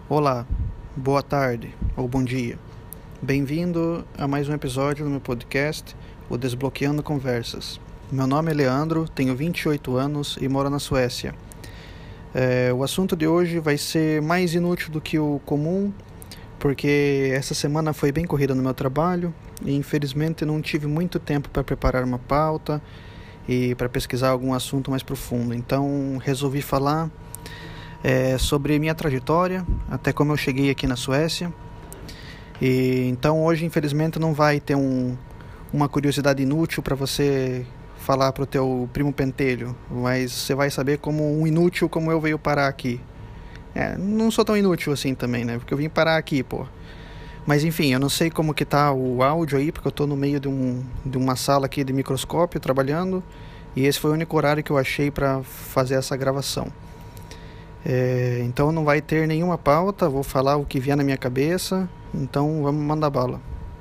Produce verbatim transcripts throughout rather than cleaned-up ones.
Olá, boa tarde ou bom dia. Bem-vindo a mais um episódio do meu podcast, o Desbloqueando Conversas. Meu nome é Leandro, tenho vinte e oito anos e moro na Suécia. É, o assunto de hoje vai ser mais inútil do que o comum, porque essa semana foi bem corrida no meu trabalho e infelizmente não tive muito tempo para preparar uma pauta e para pesquisar algum assunto mais profundo. Então resolvi falar É, sobre minha trajetória, até como eu cheguei aqui na Suécia. E então hoje infelizmente não vai ter um, uma curiosidade inútil para você falar para o teu primo pentelho, mas você vai saber como um inútil como eu veio parar aqui. É, não sou tão inútil assim também, né? Porque eu vim parar aqui, pô. Mas enfim, eu não sei como que tá o áudio aí, porque eu tô no meio de, um, de uma sala aqui de microscópio trabalhando, e esse foi o único horário que eu achei para fazer essa gravação. É, então não vai ter nenhuma pauta, vou falar o que vier na minha cabeça, então vamos mandar bala.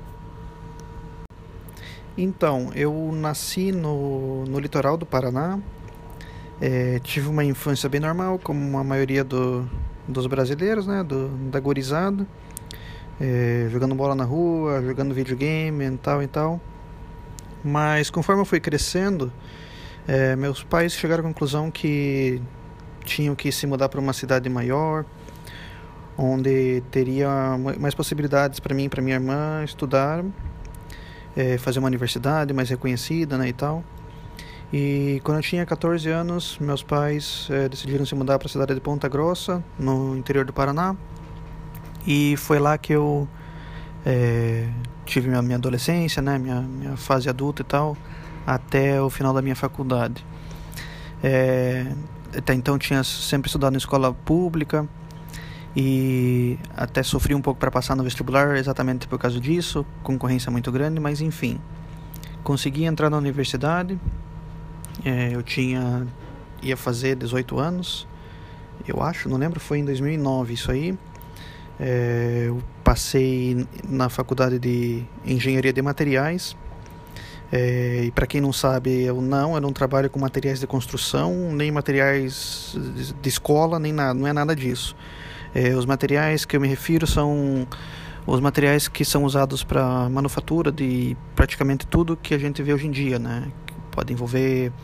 Então, eu nasci no, no litoral do Paraná, é, tive uma infância bem normal, como a maioria do, dos brasileiros, né, do, da gurizada, é, jogando bola na rua, jogando videogame e tal e tal. Mas conforme eu fui crescendo, é, meus pais chegaram à conclusão que tinham que se mudar para uma cidade maior, onde teria mais possibilidades para mim e para minha irmã estudar, é, fazer uma universidade mais reconhecida, né, e tal. E quando eu tinha catorze anos, meus pais é, decidiram se mudar para a cidade de Ponta Grossa, no interior do Paraná, e foi lá que eu é, tive minha, minha adolescência, né, minha, minha fase adulta e tal, até o final da minha faculdade. É, Até então tinha sempre estudado em escola pública e até sofri um pouco para passar no vestibular exatamente por causa disso, concorrência muito grande, mas enfim, consegui entrar na universidade. É, eu tinha ia fazer dezoito anos, eu acho, não lembro, foi em dois mil e nove isso aí. É, eu passei na faculdade de Engenharia de Materiais. É, e para quem não sabe, eu não, eu não trabalho com materiais de construção, nem materiais de escola, nem nada, não é nada disso. É, os materiais que eu me refiro são os materiais que são usados para manufatura de praticamente tudo que a gente vê hoje em dia, né? Pode envolver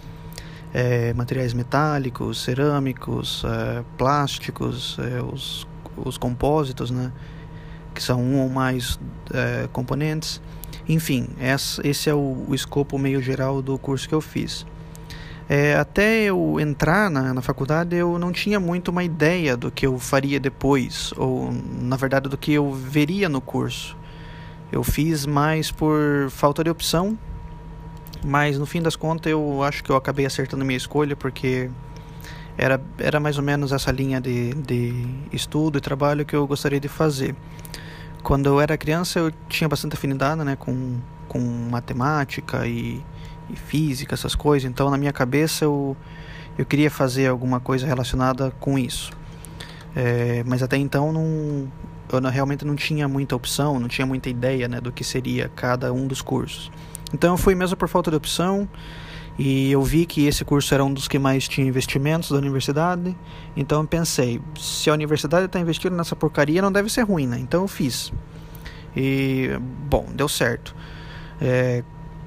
é, materiais metálicos, cerâmicos, é, plásticos, é, os, os compósitos, né? Que são um ou mais é, componentes. Enfim, esse é o, o escopo meio geral do curso que eu fiz. É, até eu entrar na, na faculdade, eu não tinha muito uma ideia do que eu faria depois, ou na verdade do que eu veria no curso. Eu fiz mais por falta de opção, mas no fim das contas eu acho que eu acabei acertando a minha escolha, porque era, era mais ou menos essa linha de, de estudo e trabalho que eu gostaria de fazer. Quando eu era criança eu tinha bastante afinidade, né, com, com matemática e, e física, essas coisas. Então na minha cabeça eu, eu queria fazer alguma coisa relacionada com isso. É, mas até então não, eu não, realmente não tinha muita opção, não tinha muita ideia, né, do que seria cada um dos cursos. Então eu fui mesmo por falta de opção. E eu vi que esse curso era um dos que mais tinha investimentos da universidade. Então eu pensei, se a universidade está investindo nessa porcaria, não deve ser ruim, né? Então eu fiz. E, bom, deu certo. É,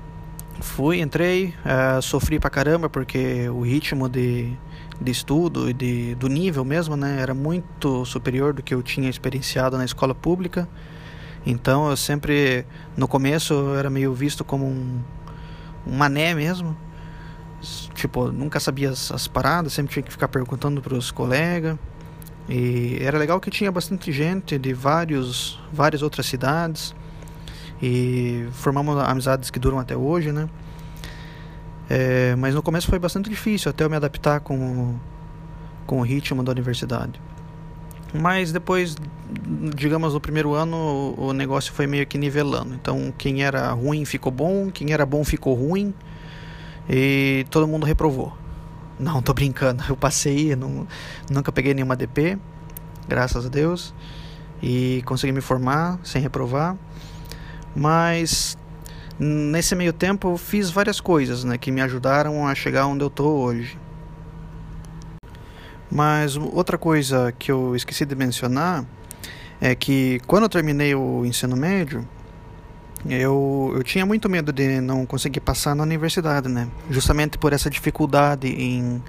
fui, entrei, é, sofri pra caramba, porque o ritmo de, de estudo e de, do nível mesmo, né, era muito superior do que eu tinha experienciado na escola pública. Então eu sempre, no começo, eu era meio visto como um, um mané mesmo. Tipo, nunca sabia as, as paradas, sempre tinha que ficar perguntando para os colegas. E era legal que tinha bastante gente de vários, várias outras cidades. E formamos amizades que duram até hoje, né? É, mas no começo foi bastante difícil até eu me adaptar com o, com o ritmo da universidade. Mas depois, digamos, no primeiro ano, o negócio foi meio que nivelando. Então, quem era ruim ficou bom, quem era bom ficou ruim. E todo mundo reprovou. Não, tô brincando, eu passei, não, nunca peguei nenhuma D P, graças a Deus, e consegui me formar sem reprovar. Mas nesse meio tempo eu fiz várias coisas, né, que me ajudaram a chegar onde eu tô hoje. Mas outra coisa que eu esqueci de mencionar é que quando eu terminei o ensino médio, eu, eu tinha muito medo de não conseguir passar na universidade, né? Justamente por essa dificuldade em,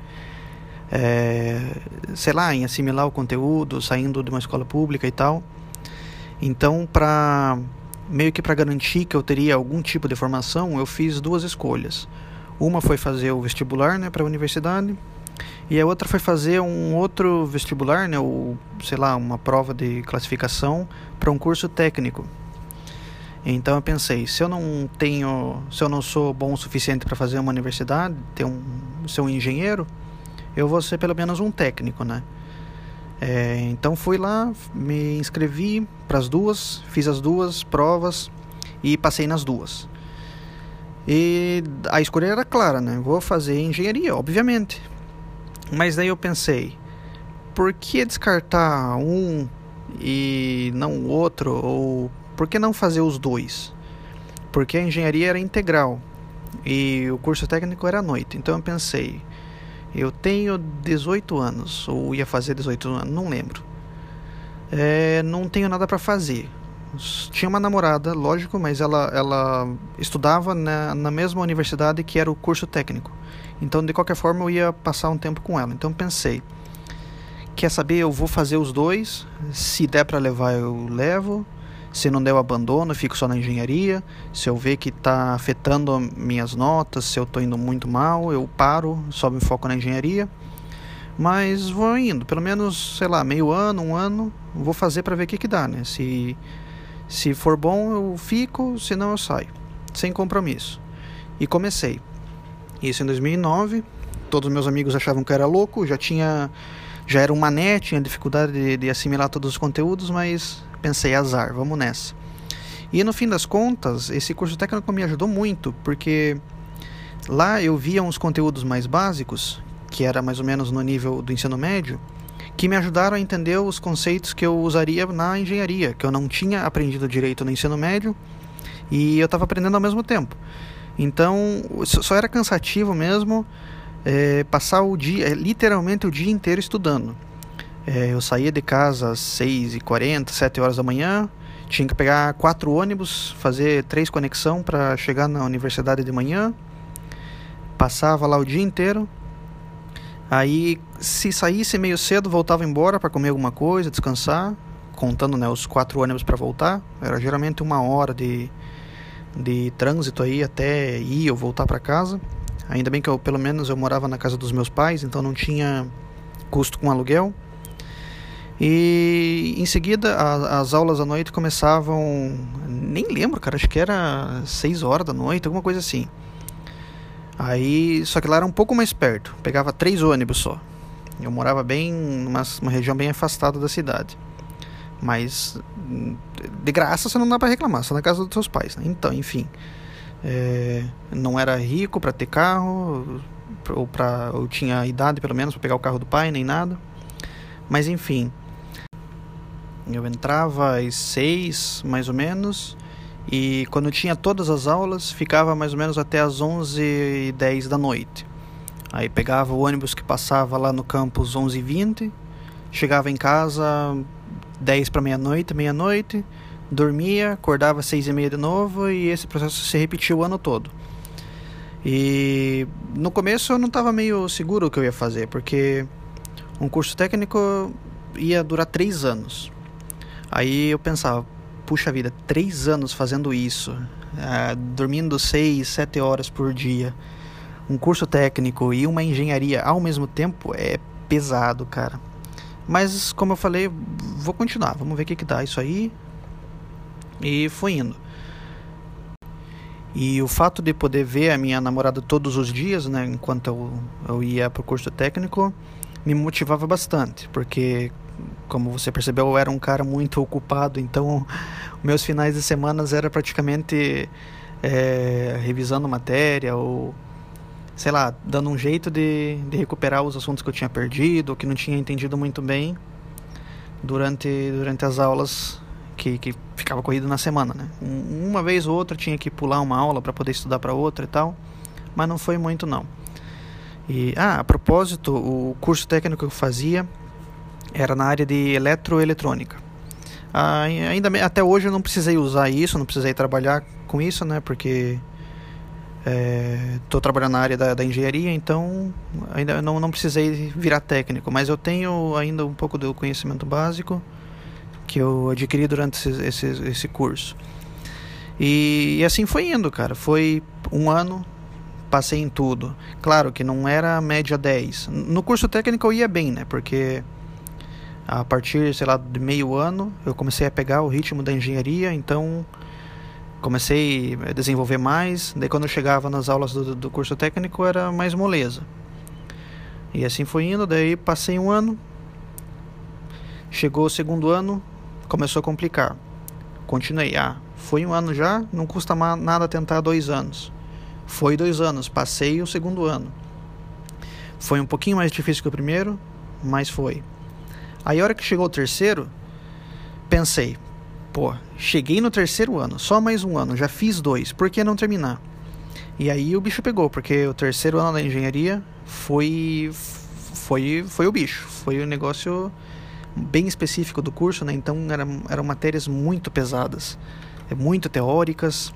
é, sei lá, em assimilar o conteúdo, saindo de uma escola pública e tal. Então, para meio que para garantir que eu teria algum tipo de formação, eu fiz duas escolhas. Uma foi fazer o vestibular, né, para a universidade, e a outra foi fazer um outro vestibular, né, ou sei lá, uma prova de classificação para um curso técnico. Então eu pensei, se eu não tenho, se eu não sou bom o suficiente para fazer uma universidade, ter um, ser um engenheiro, eu vou ser pelo menos um técnico, né? É, então fui lá, me inscrevi para as duas, fiz as duas provas e passei nas duas. E a escolha era clara, né? Vou fazer engenharia, obviamente. Mas daí eu pensei, por que descartar um e não o outro? Ou por que não fazer os dois? Porque a engenharia era integral e o curso técnico era à noite. Então eu pensei, eu tenho dezoito anos, ou ia fazer dezoito anos, não lembro. É, não tenho nada para fazer. Tinha uma namorada, lógico, mas ela, ela estudava na, na mesma universidade que era o curso técnico. Então, de qualquer forma, eu ia passar um tempo com ela. Então pensei, quer saber, eu vou fazer os dois. Se der para levar, eu levo. Se não der, eu abandono, fico só na engenharia. Se eu ver que está afetando minhas notas, se eu estou indo muito mal, eu paro, só me foco na engenharia. Mas vou indo, pelo menos, sei lá, meio ano, um ano, vou fazer para ver o que que dá, né? Se, se for bom, eu fico, se não, eu saio. Sem compromisso. E comecei. Isso em dois mil e nove. Todos os meus amigos achavam que eu era louco, já tinha... Já era um mané, tinha dificuldade de, de assimilar todos os conteúdos, mas pensei, azar, vamos nessa. E no fim das contas, esse curso técnico me ajudou muito, porque lá eu via uns conteúdos mais básicos, que era mais ou menos no nível do ensino médio, que me ajudaram a entender os conceitos que eu usaria na engenharia, que eu não tinha aprendido direito no ensino médio, e eu estava aprendendo ao mesmo tempo. Então, só era cansativo mesmo, É, passar o dia, literalmente o dia inteiro estudando. É, eu saía de casa às seis e quarenta, sete horas da manhã, tinha que pegar quatro ônibus, fazer três conexão para chegar na universidade de manhã, passava lá o dia inteiro. Aí, se saísse meio cedo, voltava embora para comer alguma coisa, descansar, contando, né, os quatro ônibus para voltar. Era geralmente uma hora de, de trânsito aí até ir ou voltar para casa. Ainda bem que eu, pelo menos eu morava na casa dos meus pais, então não tinha custo com aluguel. E em seguida a, as aulas à noite começavam, nem lembro, cara, acho que era seis horas da noite, alguma coisa assim. Aí, só que lá era um pouco mais perto, pegava três ônibus só. Eu morava bem numa uma região bem afastada da cidade. Mas de graça você não dá pra reclamar, só na casa dos seus pais, né? Então, enfim. É, não era rico para ter carro, ou pra, eu tinha idade pelo menos para pegar o carro do pai, nem nada. Mas enfim, eu entrava às seis, mais ou menos, e quando tinha todas as aulas, ficava mais ou menos até às onze e dez da noite. Aí pegava o ônibus que passava lá no campus onze e vinte, chegava em casa dez para meia-noite, meia-noite, dormia, acordava às seis e meia de novo, e esse processo se repetiu o ano todo. E no começo eu não estava meio seguro o que eu ia fazer, porque um curso técnico ia durar três anos. Aí eu pensava, puxa vida, três anos fazendo isso, é, dormindo seis, sete horas por dia, um curso técnico e uma engenharia ao mesmo tempo é pesado, cara. Mas como eu falei, vou continuar, vamos ver o que que dá isso aí. E fui indo. E o fato de poder ver a minha namorada todos os dias, né, enquanto eu, eu ia pro curso técnico, me motivava bastante, porque, como você percebeu, eu era um cara muito ocupado, então meus finais de semana era praticamente é, revisando matéria ou, sei lá, dando um jeito de, de recuperar os assuntos que eu tinha perdido ou que não tinha entendido muito bem durante, durante as aulas que, que ficava corrido na semana, né? Uma vez ou outra tinha que pular uma aula para poder estudar para outra e tal, mas não foi muito não. E, ah, a propósito, o curso técnico que eu fazia era na área de eletroeletrônica. Ah, ainda até hoje eu não precisei usar isso, não precisei trabalhar com isso, né? Porque estou é, trabalhando na área da, da engenharia, então ainda não, não precisei virar técnico, mas eu tenho ainda um pouco do conhecimento básico que eu adquiri durante esse, esse, esse curso. E, e assim foi indo, cara. Foi um ano, passei em tudo. Claro que não era média dez. No curso técnico eu ia bem, né? Porque a partir, sei lá, de meio ano, eu comecei a pegar o ritmo da engenharia, então comecei a desenvolver mais. Daí quando eu chegava nas aulas do, do curso técnico era mais moleza. E assim foi indo, daí passei um ano. Chegou o segundo ano, começou a complicar. Continuei, ah, foi um ano já, não custa nada tentar dois anos. Foi dois anos, passei o segundo ano. Foi um pouquinho mais difícil que o primeiro, mas foi. Aí a hora que chegou o terceiro, pensei, pô, cheguei no terceiro ano, só mais um ano, já fiz dois, por que não terminar? E aí o bicho pegou, porque o terceiro ano da engenharia foi, foi, foi o bicho, foi um negócio bem específico do curso, né? Então eram, eram matérias muito pesadas, muito teóricas,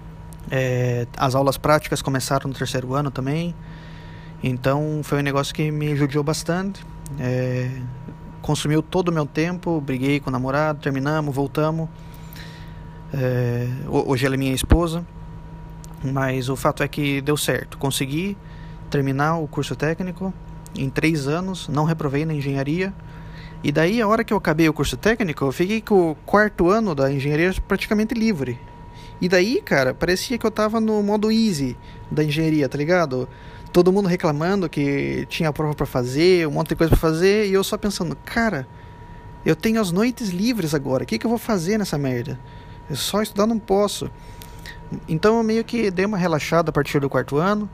é, as aulas práticas começaram no terceiro ano também, então foi um negócio que me judiou bastante, é, consumiu todo o meu tempo, briguei com o namorado, terminamos, voltamos. É, hoje ela é minha esposa, mas o fato é que deu certo. Consegui terminar o curso técnico em três anos, não reprovei na engenharia. E daí, a hora que eu acabei o curso técnico, eu fiquei com o quarto ano da engenharia praticamente livre. E daí, cara, parecia que eu tava no modo easy da engenharia, tá ligado? Todo mundo reclamando que tinha prova pra fazer, um monte de coisa pra fazer, e eu só pensando, cara, eu tenho as noites livres agora, o que que eu vou fazer nessa merda? Eu só estudar não posso. Então eu meio que dei uma relaxada a partir do quarto ano,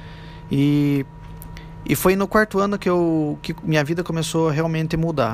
e, e foi no quarto ano que, eu, que minha vida começou a realmente mudar.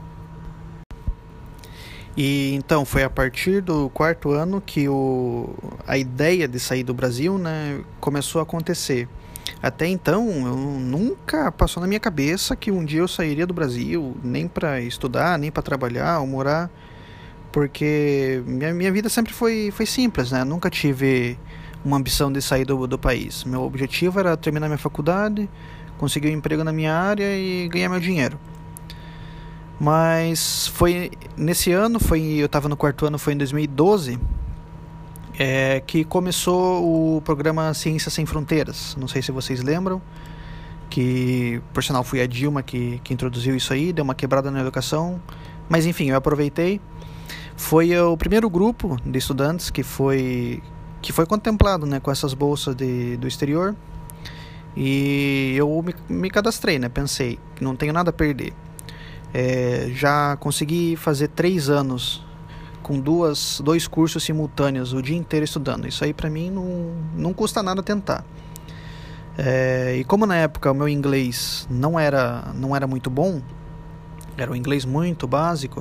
E então foi a partir do quarto ano que o, a ideia de sair do Brasil, né, começou a acontecer. Até então, eu nunca passou na minha cabeça que um dia eu sairia do Brasil, nem para estudar, nem para trabalhar ou morar, porque minha, minha vida sempre foi, foi simples, né? Nunca tive uma ambição de sair do, do país. Meu objetivo era terminar minha faculdade, conseguir um emprego na minha área e ganhar meu dinheiro. Mas foi nesse ano, foi, eu estava no quarto ano, foi em dois mil e doze, É, que começou o programa Ciências Sem Fronteiras. Não sei se vocês lembram, que por sinal foi a Dilma que, que introduziu isso aí, deu uma quebrada na educação, mas enfim, eu aproveitei. Foi o primeiro grupo de estudantes que foi, que foi contemplado, né, com essas bolsas de, do exterior, e eu me, me cadastrei, né, pensei, não tenho nada a perder. É, já consegui fazer três anos com duas, dois cursos simultâneos, o dia inteiro estudando. Isso aí pra mim não, não custa nada tentar. É, e como na época o meu inglês não era, não era muito bom, era um inglês muito básico,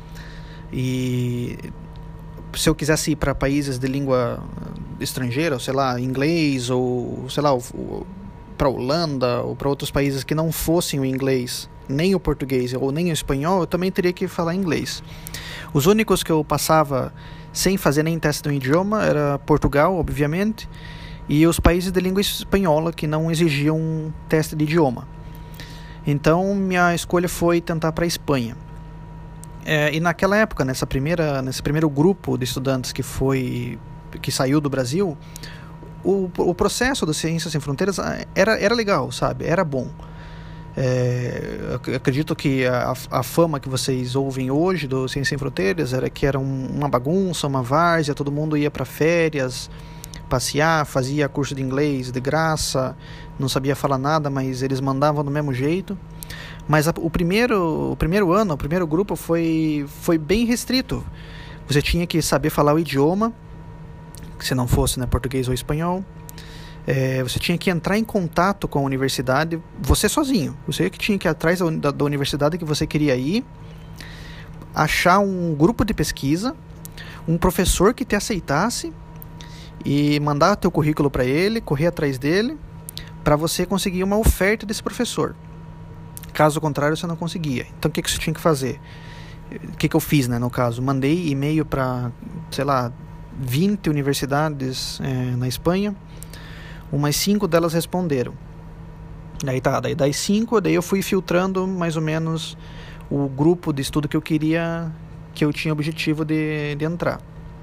e se eu quisesse ir para países de língua estrangeira, sei lá, inglês, ou sei lá, para Holanda, ou para outros países que não fossem o inglês, nem o português ou nem o espanhol, eu também teria que falar inglês. Os únicos que eu passava sem fazer nem teste no idioma era Portugal, obviamente, e os países de língua espanhola que não exigiam um teste de idioma. Então minha escolha foi tentar para a Espanha. É, e naquela época, nessa primeira, nesse primeiro grupo de estudantes que foi que saiu do Brasil, o, o processo do Ciências Sem Fronteiras era, era legal, sabe? Era bom. É, eu acredito que a, a fama que vocês ouvem hoje do Ciências Sem Fronteiras era que era um, uma bagunça, uma várzea, todo mundo ia para férias, passear, fazia curso de inglês de graça, não sabia falar nada, mas eles mandavam do mesmo jeito. Mas a, o, primeiro, o primeiro ano, o primeiro grupo foi, foi bem restrito. Você tinha que saber falar o idioma, se não fosse, né, português ou espanhol. É, você tinha que entrar em contato com a universidade, você sozinho. Você que tinha que ir atrás da, da, da universidade que você queria ir, achar um grupo de pesquisa, um professor que te aceitasse e mandar teu currículo para ele, correr atrás dele, para você conseguir uma oferta desse professor. Caso contrário, você não conseguia. Então, o que, que você tinha que fazer? o que que eu fiz, né, no caso? Mandei e-mail para, sei lá, vinte universidades é, na Espanha. Umas cinco delas responderam. Daí tá, daí das cinco, daí eu fui filtrando mais ou menos o grupo de estudo que eu queria, que eu tinha objetivo de, de entrar.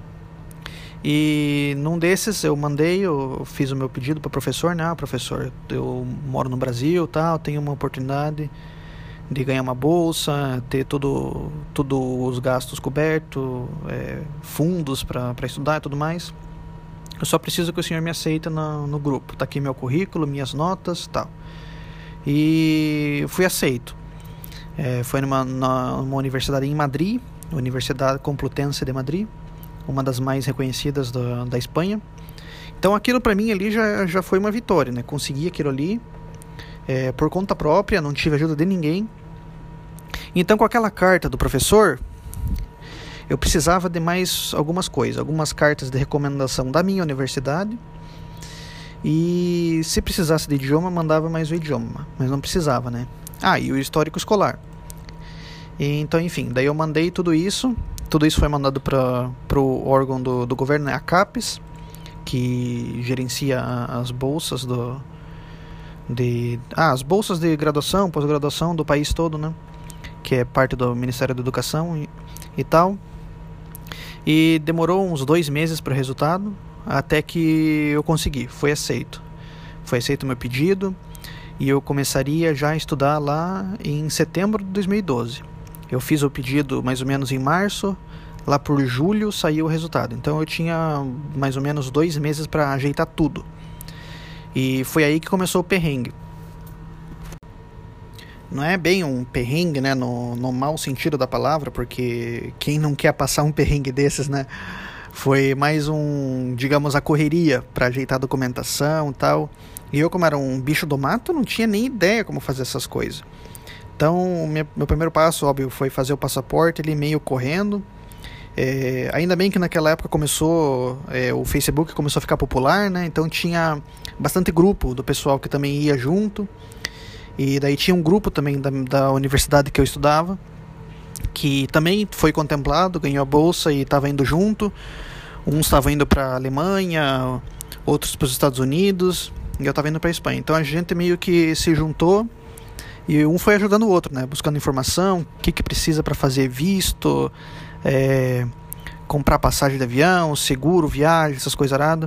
E num desses eu mandei, eu fiz o meu pedido para o professor, né? Ah, professor, eu moro no Brasil, tal, tenho uma oportunidade de ganhar uma bolsa, ter tudo, tudo os gastos cobertos, é, fundos para estudar e tudo mais. Eu só preciso que o senhor me aceite no, no grupo. Tá aqui meu currículo, minhas notas, tal. E fui aceito. É, foi numa, numa universidade em Madrid, Universidade Complutense de Madrid, uma das mais reconhecidas da, da Espanha. Então aquilo para mim ali já, já foi uma vitória, né? Consegui aquilo ali é, por conta própria, não tive ajuda de ninguém. Então com aquela carta do professor, eu precisava de mais algumas coisas, algumas cartas de recomendação da minha universidade. E se precisasse de idioma, mandava mais o idioma, mas não precisava, né? Ah, e o histórico escolar. E, então, enfim, daí eu mandei tudo isso. Tudo isso foi mandado para o órgão do, do governo, né, a CAPES, que gerencia as bolsas do, de, ah, as bolsas de graduação, pós-graduação do país todo, né? Que é parte do Ministério da Educação e, e tal. E demorou uns dois meses para o resultado, até que eu consegui, foi aceito. Foi aceito o meu pedido e eu começaria já a estudar lá em setembro de dois mil e doze. Eu fiz o pedido mais ou menos em março, lá por julho saiu o resultado. Então eu tinha mais ou menos dois meses para ajeitar tudo. E foi aí que começou o perrengue. Não é bem um perrengue, né, no, no mau sentido da palavra, porque quem não quer passar um perrengue desses, né? Foi mais um, digamos, a correria para ajeitar a documentação e tal. E eu, como era um bicho do mato, não tinha nem ideia como fazer essas coisas. Então, meu, meu primeiro passo, óbvio, foi fazer o passaporte, ele meio correndo. É, ainda bem que naquela época começou, é, o Facebook começou a ficar popular, né? Então tinha bastante grupo do pessoal que também ia junto. E daí tinha um grupo também da, da universidade que eu estudava, que também foi contemplado, ganhou a bolsa e estava indo junto. Uns estavam indo para a Alemanha, outros para os Estados Unidos, e eu estava indo para a Espanha. Então a gente meio que se juntou e um foi ajudando o outro, né? Buscando informação, o que, que precisa para fazer visto, é, comprar passagem de avião, seguro, viagem, essas coisas aradas.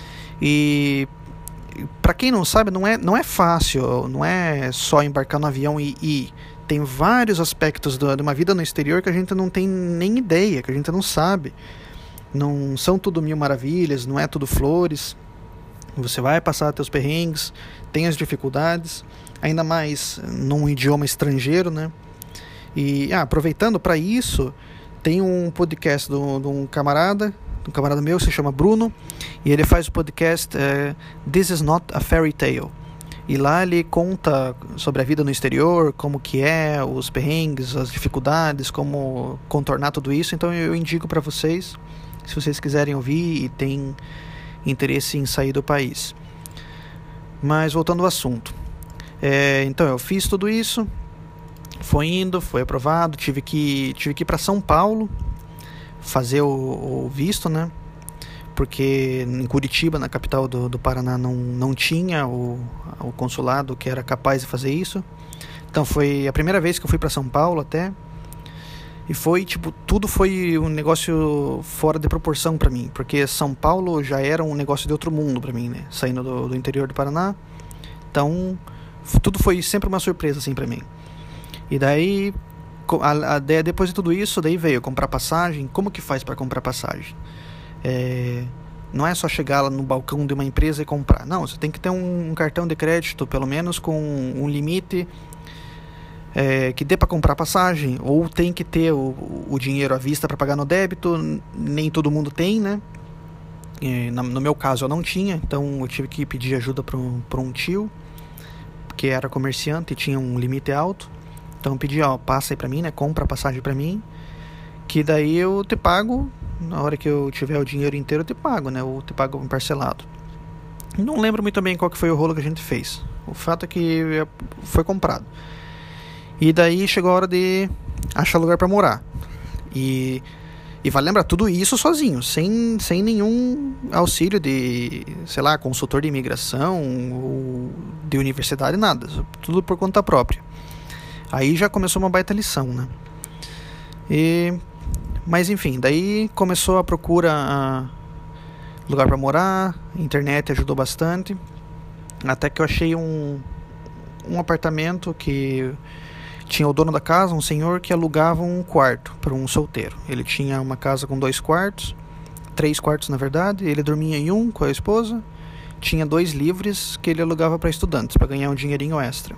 E para quem não sabe, não é, não é fácil, não é só embarcar no avião e ir. Tem vários aspectos do, de uma vida no exterior que a gente não tem nem ideia, que a gente não sabe. Não são tudo mil maravilhas, não é tudo flores. Você vai passar teus perrengues, tem as dificuldades, ainda mais num idioma estrangeiro, né? E ah, aproveitando para isso, tem um podcast de um camarada, um camarada meu, se chama Bruno, e ele faz o podcast uh, This is Not a Fairy Tale. E lá ele conta sobre a vida no exterior, como que é, os perrengues, as dificuldades, como contornar tudo isso. Então eu indico para vocês, se vocês quiserem ouvir e tem interesse em sair do país. Mas voltando ao assunto. É, então eu fiz tudo isso, foi indo, foi aprovado, tive que, tive que ir para São Paulo fazer o, o visto, né? Porque em Curitiba, na capital do, do Paraná, não, não tinha o, o consulado que era capaz de fazer isso. Então foi a primeira vez que eu fui para São Paulo até. E foi, tipo, tudo foi um negócio fora de proporção para mim. Porque São Paulo já era um negócio de outro mundo para mim, né? Saindo do, do interior do Paraná. Então, tudo foi sempre uma surpresa, assim, para mim. E daí, a, a, depois de tudo isso, daí veio comprar passagem. Como que faz para comprar passagem? É, não é só chegar lá no balcão de uma empresa e comprar. Não, você tem que ter um, um cartão de crédito, pelo menos com um limite é, que dê para comprar passagem, ou tem que ter o, o dinheiro à vista para pagar no débito. Nem todo mundo tem, né? E, no meu caso eu não tinha, então eu tive que pedir ajuda para um, para um tio que era comerciante e tinha um limite alto. Então eu pedi, ó, passa aí para mim, né? Compra a passagem para mim, que daí eu te pago. Na hora que eu tiver o dinheiro inteiro eu te pago, né? Eu te pago parcelado. Não lembro muito bem qual que foi o rolo que a gente fez. O fato é que foi comprado. E daí chegou a hora de achar lugar para morar. E, e vai lembrar, tudo isso sozinho, sem, sem nenhum auxílio de, sei lá, consultor de imigração ou de universidade, nada. Tudo por conta própria. Aí já começou uma baita lição, né? E, mas enfim, daí começou a procura a lugar para morar, a internet ajudou bastante, até que eu achei um, um apartamento que tinha o dono da casa, um senhor que alugava um quarto para um solteiro. Ele tinha uma casa com dois quartos, três quartos na verdade, ele dormia em um com a esposa, tinha dois livres que ele alugava para estudantes, para ganhar um dinheirinho extra.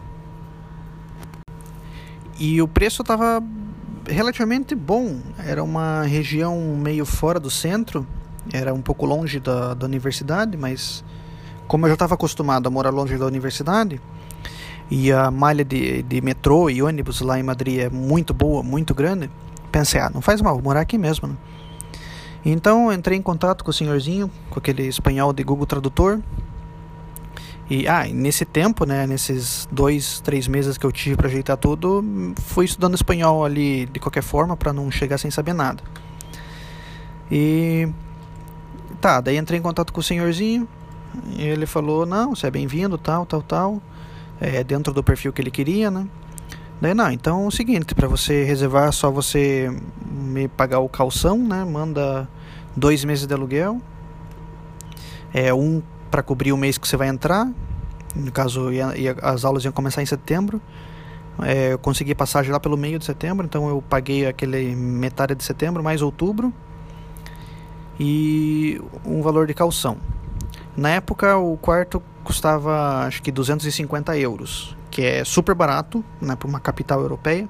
E o preço estava relativamente bom, era uma região meio fora do centro, era um pouco longe da, da universidade, mas como eu já estava acostumado a morar longe da universidade, e a malha de, de metrô e ônibus lá em Madrid é muito boa, muito grande, pensei, ah, não faz mal, vou morar aqui mesmo, né? Então entrei em contato com o senhorzinho, com aquele espanhol de Google Tradutor, e ah, nesse tempo, né, nesses dois, três meses que eu tive para ajeitar tudo, fui estudando espanhol ali de qualquer forma, para não chegar sem saber nada. E tá, daí entrei em contato com o senhorzinho, e ele falou, não, você é bem-vindo, tal, tal, tal, é dentro do perfil que ele queria, né? Daí, não, então é o seguinte, para você reservar, é só você me pagar o calção, né? Manda dois meses de aluguel, é um para cobrir o mês que você vai entrar, no caso, ia, ia, as aulas iam começar em setembro, é, eu consegui passagem lá pelo meio de setembro, então eu paguei aquele metade de setembro, mais outubro, e um valor de calção. Na época o quarto custava acho que duzentos e cinquenta euros, que é super barato, né, para uma capital europeia.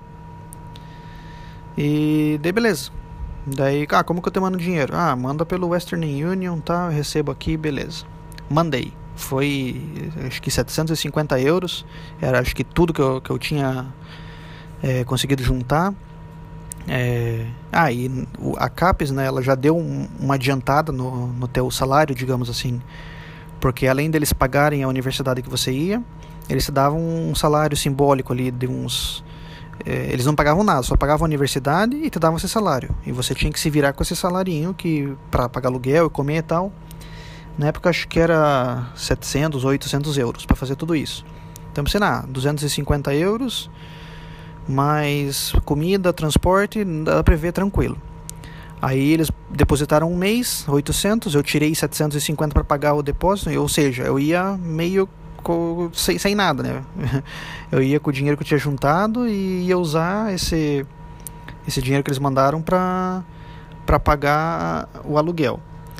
E daí beleza. Daí, ah, como que eu te mando dinheiro? Ah, manda pelo Western Union, tá, eu recebo aqui, beleza. Mandei. Foi acho que setecentos e cinquenta euros, era acho que tudo que eu, que eu tinha é, conseguido juntar. É, ah, e a CAPES, né, ela já deu um, uma adiantada no, no teu salário, digamos assim, porque além deles pagarem a universidade que você ia, eles te davam um salário simbólico ali de uns... É, eles não pagavam nada, só pagavam a universidade e te davam esse salário, e você tinha que se virar com esse salarinho que, para pagar aluguel e comer e tal. Na época acho que era setecentos, oitocentos euros para fazer tudo isso. Então, sei lá, duzentos e cinquenta euros... mais comida, transporte, dá pra ver tranquilo. Aí eles depositaram um mês, oitocentos, eu tirei setecentos e cinquenta para pagar o depósito, ou seja, eu ia meio co- sem, sem nada, né? Eu ia com o dinheiro que eu tinha juntado e ia usar esse, esse dinheiro que eles mandaram para para pagar o aluguel.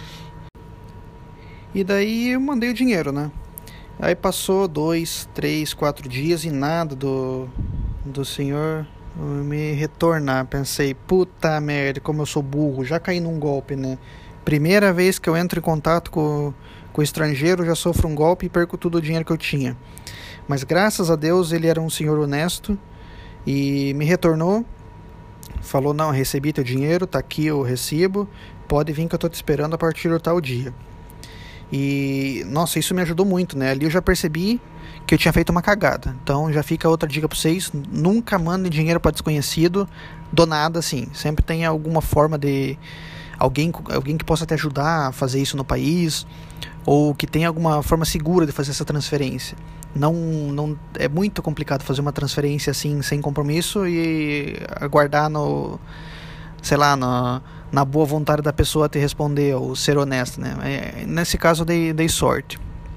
E daí eu mandei o dinheiro, né? Aí passou dois, três, quatro dias e nada do, do senhor me retornar. Pensei, puta merda, como eu sou burro, já caí num golpe, né? Primeira vez que eu entro em contato com, com o estrangeiro, já sofro um golpe e perco todo o dinheiro que eu tinha. Mas graças a Deus ele era um senhor honesto e me retornou. Falou, não, recebi teu dinheiro, tá aqui o recibo, pode vir que eu tô te esperando a partir do tal dia. E, nossa, isso me ajudou muito, né? Ali eu já percebi que eu tinha feito uma cagada. Então já fica outra dica pra vocês: nunca mandem dinheiro para desconhecido do nada, assim. Sempre tem alguma forma de alguém, alguém que possa te ajudar a fazer isso no país, ou que tenha alguma forma segura de fazer essa transferência. Não, não é muito complicado fazer uma transferência assim sem compromisso e aguardar no, sei lá, no, na boa vontade da pessoa te responder ou ser honesto, né? É, nesse caso eu dei, dei sorte.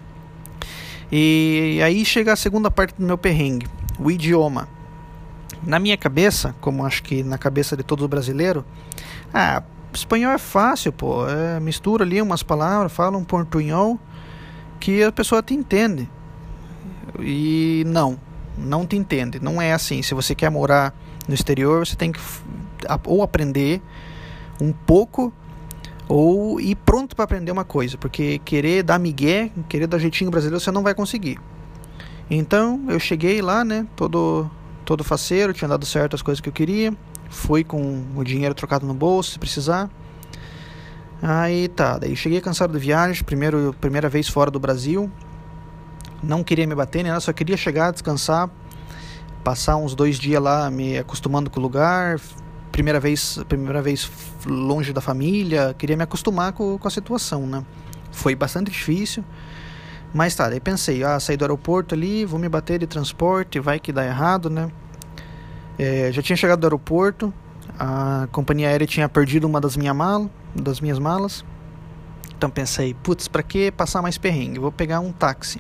E aí chega a segunda parte do meu perrengue, o idioma. Na minha cabeça, como acho que na cabeça de todo brasileiro, ah, espanhol é fácil, pô, é, mistura ali umas palavras, fala um portunhol que a pessoa te entende. E não, não te entende, não é assim. Se você quer morar no exterior, você tem que ou aprender um pouco ou ir pronto para aprender uma coisa, porque querer dar migué, querer dar jeitinho brasileiro, você não vai conseguir. Então eu cheguei lá, né, todo, todo faceiro, tinha dado certo as coisas que eu queria, fui com o dinheiro trocado no bolso, se precisar. Aí tá, daí cheguei cansado de viagem, primeiro, primeira vez fora do Brasil, não queria me bater, né, só queria chegar, descansar, passar uns dois dias lá me acostumando com o lugar, primeira vez, primeira vez longe da família, queria me acostumar com, com a situação, né? Foi bastante difícil, mas tá, daí pensei, ah, saí do aeroporto ali, vou me bater de transporte, vai que dá errado, né? É, já tinha chegado do aeroporto, a companhia aérea tinha perdido uma das, minha mala, das minhas malas, então pensei, putz, pra que passar mais perrengue? Vou pegar um táxi.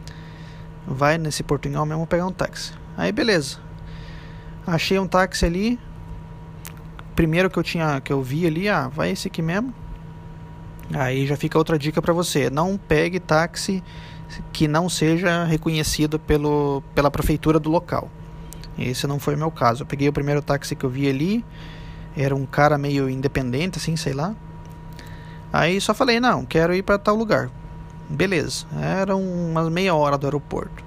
Vai nesse portunhol mesmo, vou pegar um táxi. Aí beleza, achei um táxi ali. Primeiro que eu tinha, que eu vi ali, ah, vai esse aqui mesmo. Aí já fica outra dica para você: não pegue táxi que não seja reconhecido pelo, pela prefeitura do local. Esse não foi o meu caso. Eu peguei o primeiro táxi que eu vi ali, era um cara meio independente, assim, sei lá. Aí só falei, não, quero ir para tal lugar. Beleza, era umas meia hora do aeroporto.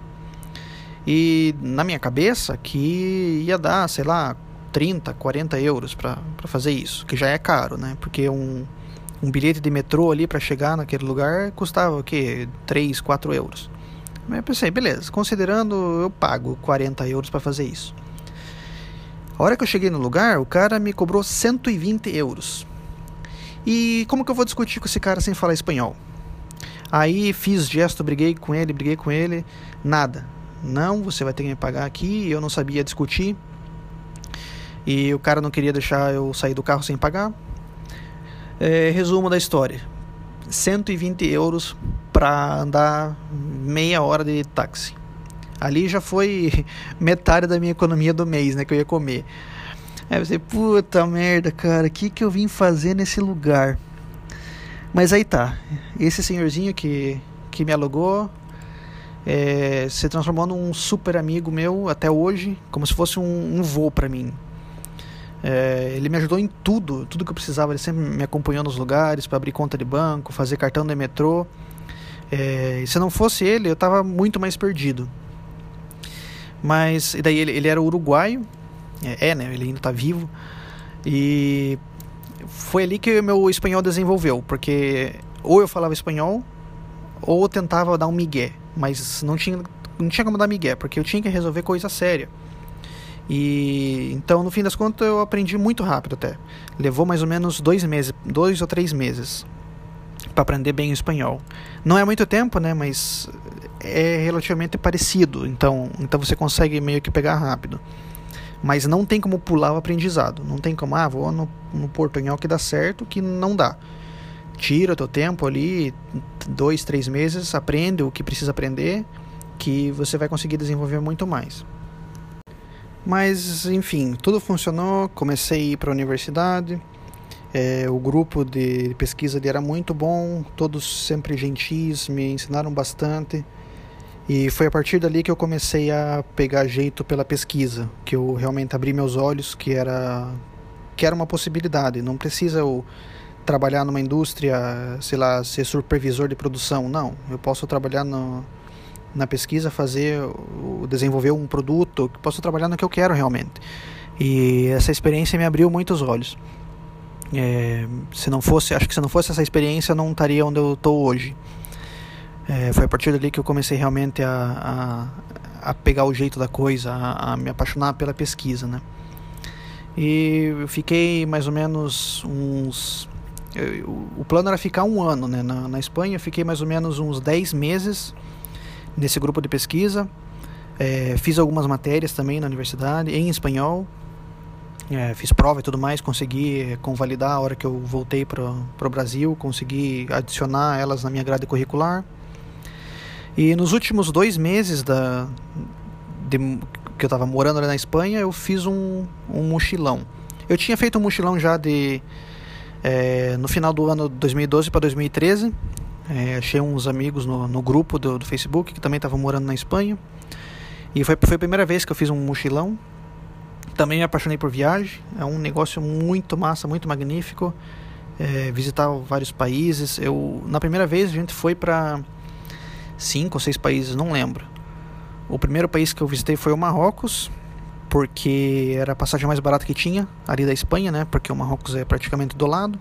E na minha cabeça que ia dar, sei lá, trinta, quarenta euros para fazer isso, que já é caro, né? Porque um, um bilhete de metrô ali para chegar naquele lugar custava o quê? três, quatro euros. Mas eu pensei, beleza, considerando, eu pago quarenta euros para fazer isso. A hora que eu cheguei no lugar, o cara me cobrou cento e vinte euros. E como que eu vou discutir com esse cara sem falar espanhol? Aí fiz gesto, briguei com ele, briguei com ele, nada. Não, você vai ter que me pagar aqui, eu não sabia discutir. E o cara não queria deixar eu sair do carro sem pagar. É, resumo da história: cento e vinte euros para andar meia hora de táxi. Ali já foi metade da minha economia do mês, né, que eu ia comer. Aí eu pensei, puta merda, cara, o que que eu vim fazer nesse lugar? Mas aí tá, esse senhorzinho que, que me alugou é, se transformou num super amigo meu até hoje, como se fosse um, um vô pra mim. É, ele me ajudou em tudo, tudo que eu precisava. Ele sempre me acompanhou nos lugares para abrir conta de banco, fazer cartão de metrô. É, e se não fosse ele, eu tava muito mais perdido. Mas, e daí ele, ele era uruguaio, é, é, né, ele ainda tá vivo. E foi ali que o meu espanhol desenvolveu, porque ou eu falava espanhol, ou eu tentava dar um migué, mas não tinha, não tinha como dar migué, porque eu tinha que resolver coisa séria. E então, no fim das contas, eu aprendi muito rápido até. Levou mais ou menos dois meses, dois ou três meses para aprender bem o espanhol. Não é muito tempo, né? Mas é relativamente parecido. Então, então você consegue meio que pegar rápido. Mas não tem como pular o aprendizado. Não tem como, ah, vou no, no portunhol que dá certo, que não dá. Tira o teu tempo ali, dois, três meses, aprende o que precisa aprender, que você vai conseguir desenvolver muito mais. Mas, enfim, tudo funcionou, comecei a ir para a universidade, é, o grupo de pesquisa ali era muito bom, todos sempre gentis, me ensinaram bastante, e foi a partir dali que eu comecei a pegar jeito pela pesquisa, que eu realmente abri meus olhos, que era, que era uma possibilidade. Não precisa eu trabalhar numa indústria, sei lá, ser supervisor de produção, não, eu posso trabalhar no... na pesquisa, fazer, desenvolver um produto, posso trabalhar no que eu quero realmente. E essa experiência me abriu muitos olhos. É, se não fosse, acho que se não fosse essa experiência, eu não estaria onde eu estou hoje. É, foi a partir dali que eu comecei realmente a, a, a pegar o jeito da coisa, a, a me apaixonar pela pesquisa, né? E eu fiquei mais ou menos uns... Eu, o plano era ficar um ano, né? Na, na Espanha eu fiquei mais ou menos uns dez meses nesse grupo de pesquisa. É, fiz algumas matérias também na universidade, em espanhol. É, fiz prova e tudo mais, consegui convalidar a hora que eu voltei para o Brasil, consegui adicionar elas na minha grade curricular. E nos últimos dois meses da, de, que eu estava morando ali na Espanha, eu fiz um, um mochilão. Eu tinha feito um mochilão já de, é, no final do ano dois mil e doze para dois mil e treze. É, achei uns amigos no, no grupo do, do Facebook que também estavam morando na Espanha. E foi, foi a primeira vez que eu fiz um mochilão. Também me apaixonei por viagem. É um negócio muito massa, muito magnífico. É, visitar vários países. Eu, na primeira vez a gente foi para cinco ou seis países, não lembro. O primeiro país que eu visitei foi o Marrocos, porque era a passagem mais barata que tinha ali da Espanha, né? Porque o Marrocos é praticamente do lado.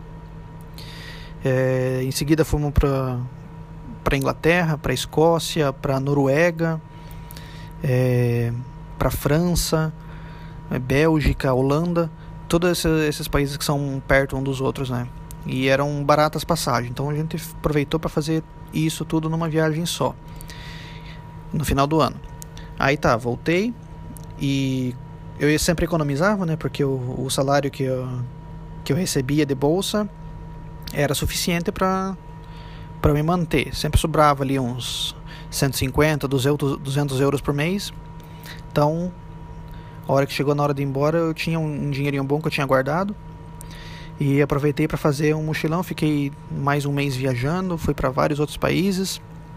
É, em seguida fomos para para Inglaterra, para Escócia, para Noruega, é, para França, é, Bélgica, Holanda, todos esses, esses países que são perto um dos outros, né? E eram baratas passagens, então a gente aproveitou para fazer isso tudo numa viagem só, no final do ano. Aí tá, voltei e eu sempre economizava, né? Porque o, o salário que eu, que eu recebia de bolsa era suficiente para para me manter. Sempre sobrava ali uns cento e cinquenta, duzentos euros por mês. Então, a hora que chegou na hora de ir embora, eu tinha um dinheirinho bom que eu tinha guardado. E aproveitei para fazer um mochilão. Fiquei mais um mês viajando. Fui para vários outros países.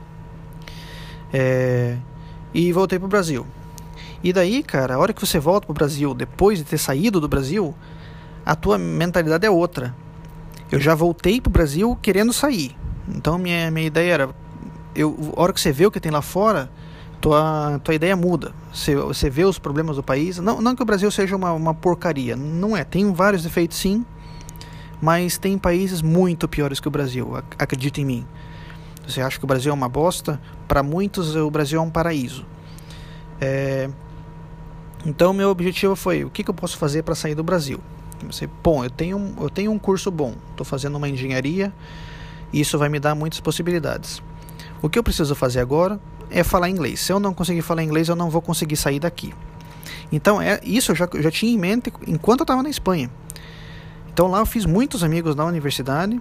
É, e voltei pro Brasil. E daí, cara, a hora que você volta pro Brasil, depois de ter saído do Brasil, a tua mentalidade é outra. Eu já voltei pro Brasil querendo sair. Então minha, minha ideia era, eu, a hora que você vê o que tem lá fora, tua, tua ideia muda. Você, você vê os problemas do país. Não, não que o Brasil seja uma, uma porcaria, não é. Tem vários defeitos sim, mas tem países muito piores que o Brasil, acredita em mim. Você acha que o Brasil é uma bosta? Para muitos o Brasil é um paraíso. É... Então meu objetivo foi, o que, que eu posso fazer para sair do Brasil? Você, bom, eu tenho, eu tenho um curso bom, estou fazendo uma engenharia, e isso vai me dar muitas possibilidades. O que eu preciso fazer agora é falar inglês. Se eu não conseguir falar inglês, eu não vou conseguir sair daqui. Então, é, isso eu já, já tinha em mente enquanto eu estava na Espanha. Então lá eu fiz muitos amigos na universidade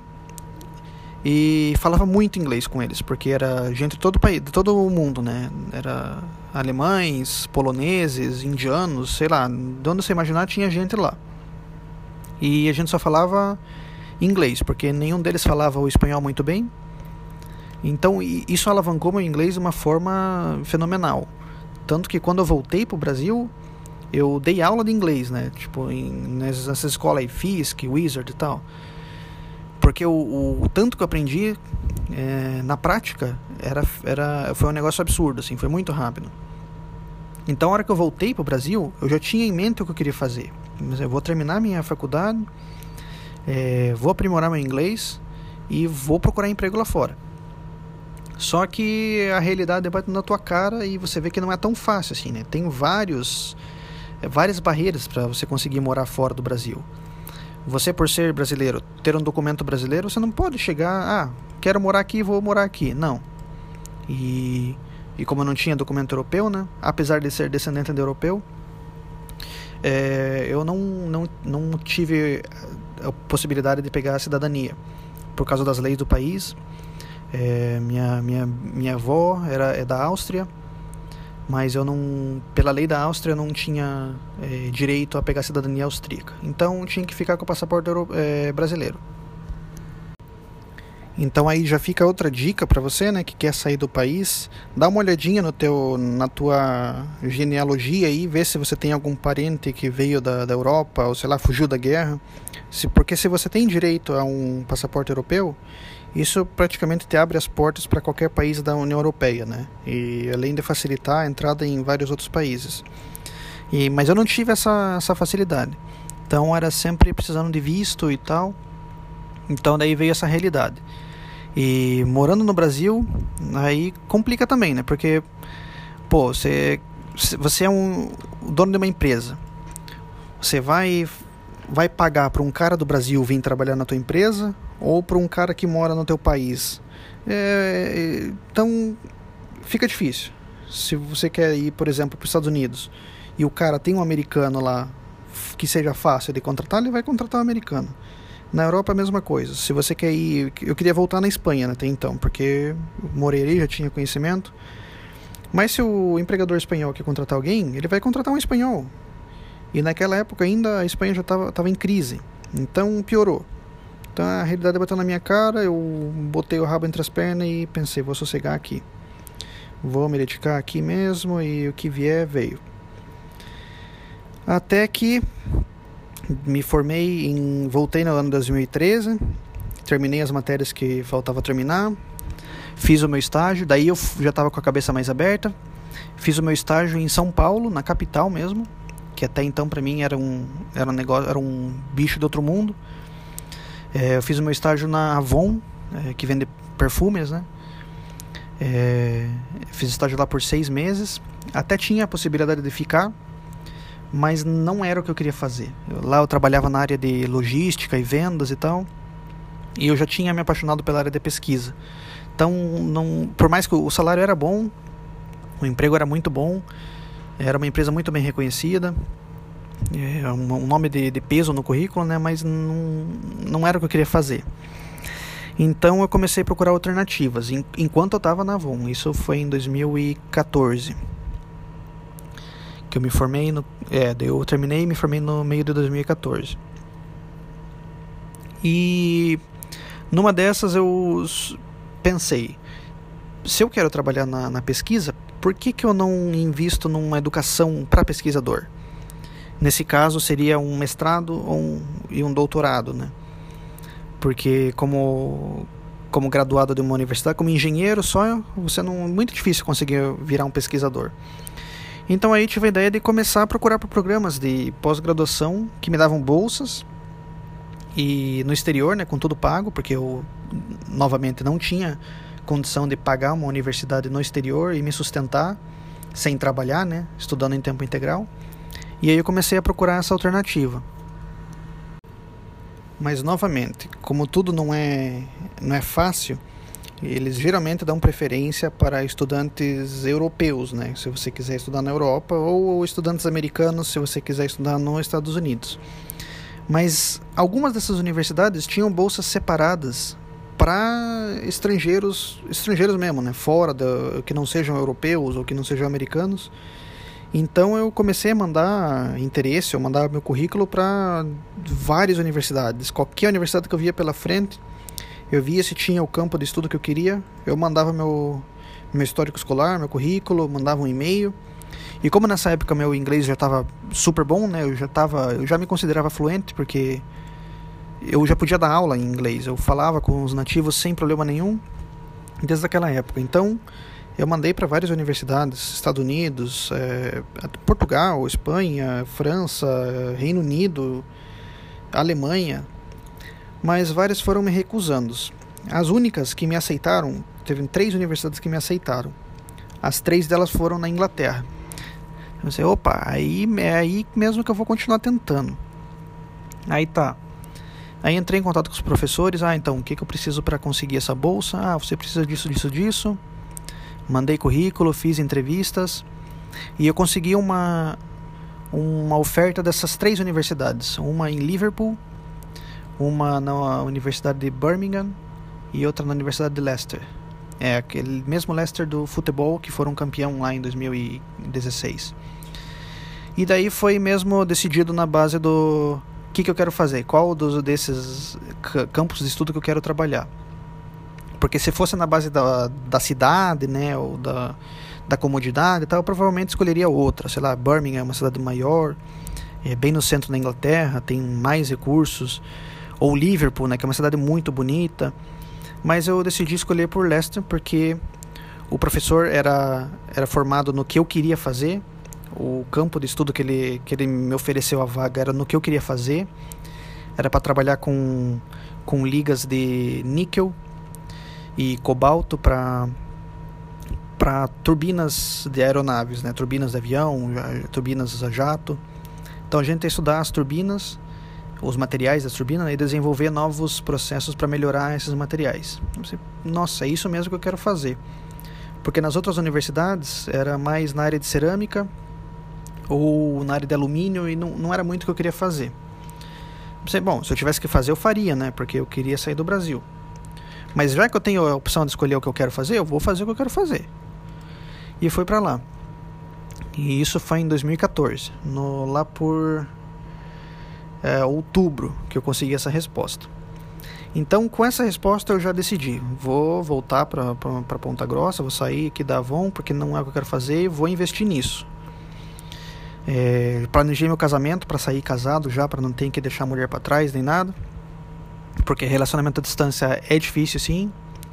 e falava muito inglês com eles, porque era gente de todo o país, de todo o mundo, né? Era alemães, poloneses, indianos, sei lá, de onde você imaginar tinha gente lá. E a gente só falava inglês, porque nenhum deles falava o espanhol muito bem. Então isso alavancou meu inglês de uma forma fenomenal. Tanto que quando eu voltei pro Brasil, eu dei aula de inglês, né? Tipo, em, nessas, nessas escolas aí, F I S C, Wizard e tal. Porque o, o, o tanto que eu aprendi é, na prática era, era, foi um negócio absurdo, assim, foi muito rápido. Então, a hora que eu voltei pro Brasil, eu já tinha em mente o que eu queria fazer. Eu vou terminar minha faculdade, é, vou aprimorar meu inglês e vou procurar emprego lá fora. Só que a realidade bate na tua cara e você vê que não é tão fácil assim, né? Tem vários, é, várias barreiras para você conseguir morar fora do Brasil. Você, por ser brasileiro, ter um documento brasileiro, você não pode chegar, ah, quero morar aqui, vou morar aqui. Não. E, e como eu não tinha documento europeu, né? Apesar de ser descendente de europeu, é, eu não, não, não tive a possibilidade de pegar a cidadania por causa das leis do país. É, minha, minha, minha avó era, é da Áustria, mas eu não, pela lei da Áustria eu não tinha é, direito a pegar a cidadania austríaca. Então tinha que ficar com o passaporte euro, é, brasileiro. Então aí já fica outra dica para você, né, que quer sair do país. Dá uma olhadinha no teu, na tua genealogia aí, vê se você tem algum parente que veio da, da Europa ou sei lá, fugiu da guerra. Se, porque se você tem direito a um passaporte europeu, isso praticamente te abre as portas para qualquer país da União Europeia, né? E além de facilitar a entrada em vários outros países. E, mas eu não tive essa, essa facilidade. Então era sempre precisando de visto e tal. Então daí veio essa realidade. E morando no Brasil, aí complica também, né? Porque, pô, você, você é um o dono de uma empresa. Você vai, vai pagar para um cara do Brasil vir trabalhar na tua empresa ou para um cara que mora no teu país? É, então, fica difícil. Se você quer ir, por exemplo, para os Estados Unidos e o cara tem um americano lá que seja fácil de contratar, ele vai contratar um americano. Na Europa a mesma coisa. Se você quer ir... Eu queria voltar na Espanha, né, até então, porque eu morei ali, já tinha conhecimento. Mas se o empregador espanhol quer contratar alguém, ele vai contratar um espanhol. E naquela época ainda a Espanha já estava em crise. Então piorou. Então a realidade bateu na minha cara, eu botei o rabo entre as pernas e pensei, vou sossegar aqui. Vou me dedicar aqui mesmo e o que vier, veio. Até que me formei em... Voltei no ano dois mil e treze, terminei as matérias que faltava terminar, fiz o meu estágio, daí eu já estava com a cabeça mais aberta, fiz o meu estágio em São Paulo, na capital mesmo, que até então para mim era um, era um negócio, era um bicho de outro mundo. É, eu fiz o meu estágio na Avon, é, que vende perfumes, né? É, fiz estágio lá por seis meses, até tinha a possibilidade de ficar, mas não era o que eu queria fazer. Eu, lá eu trabalhava na área de logística e vendas e tal, e eu já tinha me apaixonado pela área de pesquisa. Então, não, por mais que o salário era bom, o emprego era muito bom, era uma empresa muito bem reconhecida, é, um, um nome de, de peso no currículo, né, mas não, não era o que eu queria fazer. Então eu comecei a procurar alternativas, em, enquanto eu estava na Avon. Isso foi em dois mil e quatorze. Que eu me formei, no, é, eu terminei e me formei no meio de dois mil e quatorze. E numa dessas eu pensei, se eu quero trabalhar na, na pesquisa, por que, que eu não invisto numa educação para pesquisador? Nesse caso seria um mestrado ou um, e um doutorado, né? Porque como, como graduado de uma universidade, como engenheiro só, você não, é muito difícil conseguir virar um pesquisador. Então aí tive a ideia de começar a procurar por programas de pós-graduação que me davam bolsas e no exterior, né, com tudo pago, porque eu novamente não tinha condição de pagar uma universidade no exterior e me sustentar sem trabalhar, né, estudando em tempo integral. E aí eu comecei a procurar essa alternativa. Mas novamente, como tudo não é, não é fácil, eles geralmente dão preferência para estudantes europeus, né? Se você quiser estudar na Europa, ou estudantes americanos, se você quiser estudar nos Estados Unidos. Mas algumas dessas universidades tinham bolsas separadas para estrangeiros, estrangeiros mesmo, né? Fora da, que não sejam europeus ou que não sejam americanos. Então eu comecei a mandar interesse, eu mandava meu currículo para várias universidades. Qualquer universidade que eu via pela frente, eu via se tinha o campo de estudo que eu queria, eu mandava meu, meu histórico escolar, meu currículo, mandava um e-mail. E como nessa época meu inglês já estava super bom, né, eu já tava, eu já me considerava fluente, porque eu já podia dar aula em inglês. Eu falava com os nativos sem problema nenhum, desde aquela época. Então, eu mandei para várias universidades, Estados Unidos, é, Portugal, Espanha, França, Reino Unido, Alemanha, mas várias foram me recusando. As únicas que me aceitaram, teve três universidades que me aceitaram. As três delas foram na Inglaterra. Eu pensei, opa, aí é aí mesmo que eu vou continuar tentando. Aí tá. Aí entrei em contato com os professores. Ah, então, o que, que eu preciso para conseguir essa bolsa? Ah, você precisa disso, disso, disso. Mandei currículo, fiz entrevistas. E eu consegui uma, uma oferta dessas três universidades. Uma em Liverpool, uma na Universidade de Birmingham e outra na Universidade de Leicester. É aquele mesmo Leicester do futebol que foram campeão lá em dois mil e dezesseis. E daí foi mesmo decidido na base do que, que eu quero fazer, qual dos desses campos de estudo que eu quero trabalhar. Porque se fosse na base da, da cidade, né, ou da, da comodidade e tal, eu provavelmente escolheria outra. Sei lá, Birmingham é uma cidade maior, é bem no centro da Inglaterra, tem mais recursos. Ou Liverpool, né, que é uma cidade muito bonita. Mas eu decidi escolher por Leicester porque o professor era, era formado no que eu queria fazer. O campo de estudo que ele, que ele me ofereceu a vaga era no que eu queria fazer. Era para trabalhar com, com ligas de níquel e cobalto para para turbinas de aeronaves, né? Turbinas de avião, turbinas a jato. Então a gente ia estudar as turbinas, os materiais das turbinas, né, e desenvolver novos processos para melhorar esses materiais. Nossa, é isso mesmo que eu quero fazer. Porque nas outras universidades era mais na área de cerâmica ou na área de alumínio e não, não era muito o que eu queria fazer. Pensei, bom, se eu tivesse que fazer eu faria, né? Porque eu queria sair do Brasil. Mas já que eu tenho a opção de escolher o que eu quero fazer, eu vou fazer o que eu quero fazer. E fui para lá. E isso foi em dois mil e quatorze, no, lá por é, outubro que eu consegui essa resposta. Então, com essa resposta eu já decidi, vou voltar para Ponta Grossa, vou sair aqui da Avon, porque não é o que eu quero fazer, e vou investir nisso. É, planejei meu casamento para sair casado já, para não ter que deixar a mulher para trás nem nada, porque relacionamento à distância é difícil sim.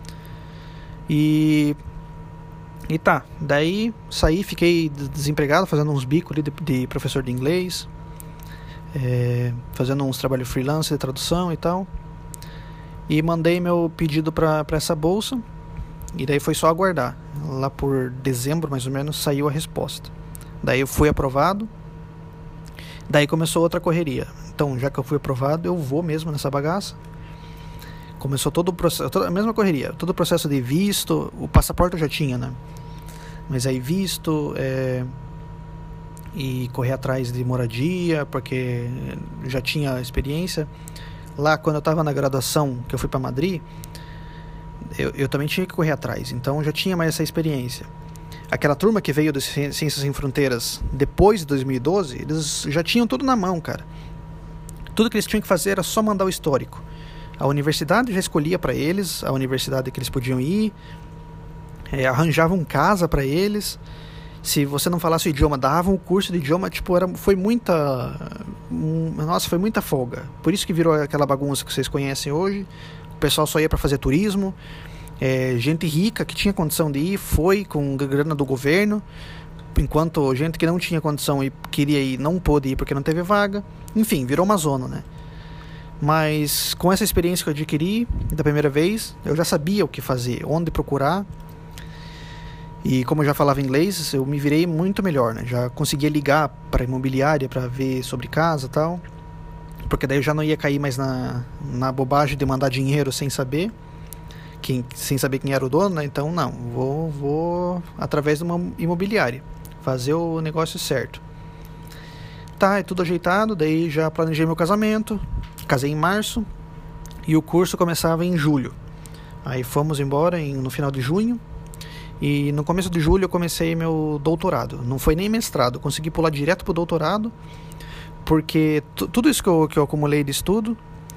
E e tá, daí saí, fiquei desempregado, fazendo uns bicos ali de, de professor de inglês, é, fazendo uns trabalhos freelance de tradução e tal, e mandei meu pedido para essa bolsa. E daí foi só aguardar. Lá por dezembro mais ou menos saiu a resposta. Daí eu fui aprovado Daí começou outra correria. Então, já que eu fui aprovado, eu vou mesmo nessa bagaça. Começou todo o processo, toda a mesma correria, todo o processo de visto. O passaporte eu já tinha, né? Mas aí visto, é, e correr atrás de moradia, porque já tinha experiência. Lá, quando eu estava na graduação, que eu fui para Madrid, eu, eu também tinha que correr atrás. Então, já tinha mais essa experiência. Aquela turma que veio das Ciências Sem Fronteiras depois de dois mil e doze, eles já tinham tudo na mão, cara. Tudo que eles tinham que fazer era só mandar o histórico. A universidade já escolhia para eles a universidade que eles podiam ir, é, arranjavam casa para eles. Se você não falasse o idioma, davam o curso de idioma. Tipo, era, foi muita... Um, nossa, foi muita folga. Por isso que virou aquela bagunça que vocês conhecem hoje. O pessoal só ia para fazer turismo. É, gente rica que tinha condição de ir, foi com grana do governo, enquanto gente que não tinha condição e queria ir, não pôde ir porque não teve vaga. Enfim, virou uma zona, né? Mas com essa experiência que eu adquiri da primeira vez, eu já sabia o que fazer, onde procurar. E como eu já falava inglês, eu me virei muito melhor, né? Já conseguia ligar para a imobiliária para ver sobre casa e tal, porque daí eu já não ia cair mais na, na bobagem de mandar dinheiro sem saber. Quem, sem saber quem era o dono, né? Então não, vou, vou através de uma imobiliária fazer o negócio certo. Tá, é tudo ajeitado, daí já planejei meu casamento, casei em março e o curso começava em julho. Aí fomos embora em, no final de junho e no começo de julho eu comecei meu doutorado. Não foi nem mestrado, eu consegui pular direto pro doutorado, porque t- tudo isso que eu, que eu acumulei de estudo,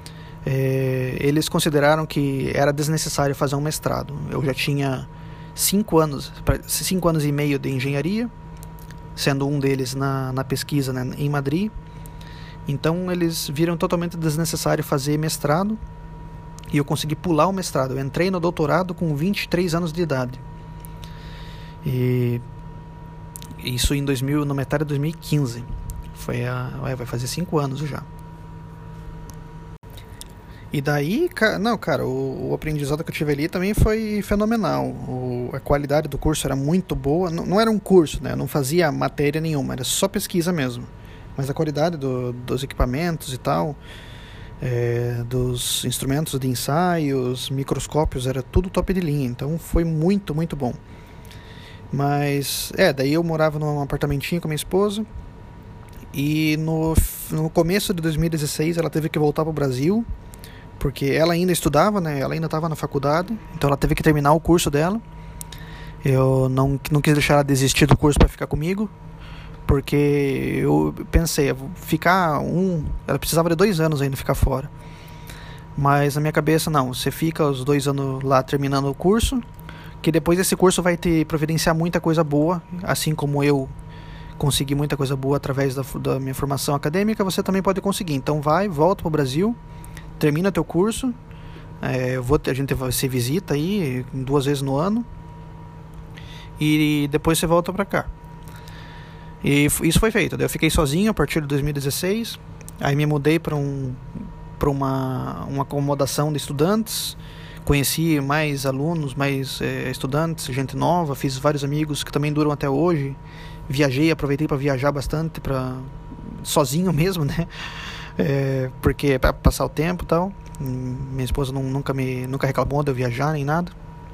É, eles consideraram que era desnecessário fazer um mestrado. Eu já tinha cinco anos, cinco anos e meio de engenharia, sendo um deles na, na pesquisa, né, em Madrid. Então eles viram totalmente desnecessário fazer mestrado e eu consegui pular o mestrado. Eu entrei no doutorado com vinte e três anos de idade. E isso em dois mil, na metade de dois mil e quinze. Foi a, vai fazer cinco anos já. E daí, não, cara, o, o aprendizado que eu tive ali também foi fenomenal. O, a qualidade do curso era muito boa. Não, não era um curso, né? Eu não fazia matéria nenhuma, era só pesquisa mesmo. Mas a qualidade do, dos equipamentos e tal, é, dos instrumentos de ensaios, microscópios, era tudo top de linha. Então foi muito, muito bom. Mas, é, daí eu morava num apartamentinho com a minha esposa. E no, no começo de dois mil e dezesseis ela teve que voltar para o Brasil, porque ela ainda estudava, né? Ela ainda estava na faculdade, então ela teve que terminar o curso dela. Eu não, não quis deixar ela desistir do curso para ficar comigo, porque eu pensei, ficar um... Ela precisava de dois anos ainda ficar fora. Mas na minha cabeça, não, você fica os dois anos lá terminando o curso, que depois esse curso vai te providenciar muita coisa boa, assim como eu consegui muita coisa boa através da, da minha formação acadêmica, você também pode conseguir. Então vai, volta para o Brasil, termina teu curso, é, eu vou, a gente se visita aí duas vezes no ano e depois você volta para cá. E isso foi feito. Eu fiquei sozinho a partir de dois mil e dezesseis, aí me mudei para um, para uma, uma acomodação de estudantes, conheci mais alunos, mais é, estudantes, gente nova, fiz vários amigos que também duram até hoje. Viajei, aproveitei para viajar bastante, para sozinho mesmo, né? É, porque é para passar o tempo e tal. Minha esposa não, nunca me nunca reclamou de eu viajar nem nada.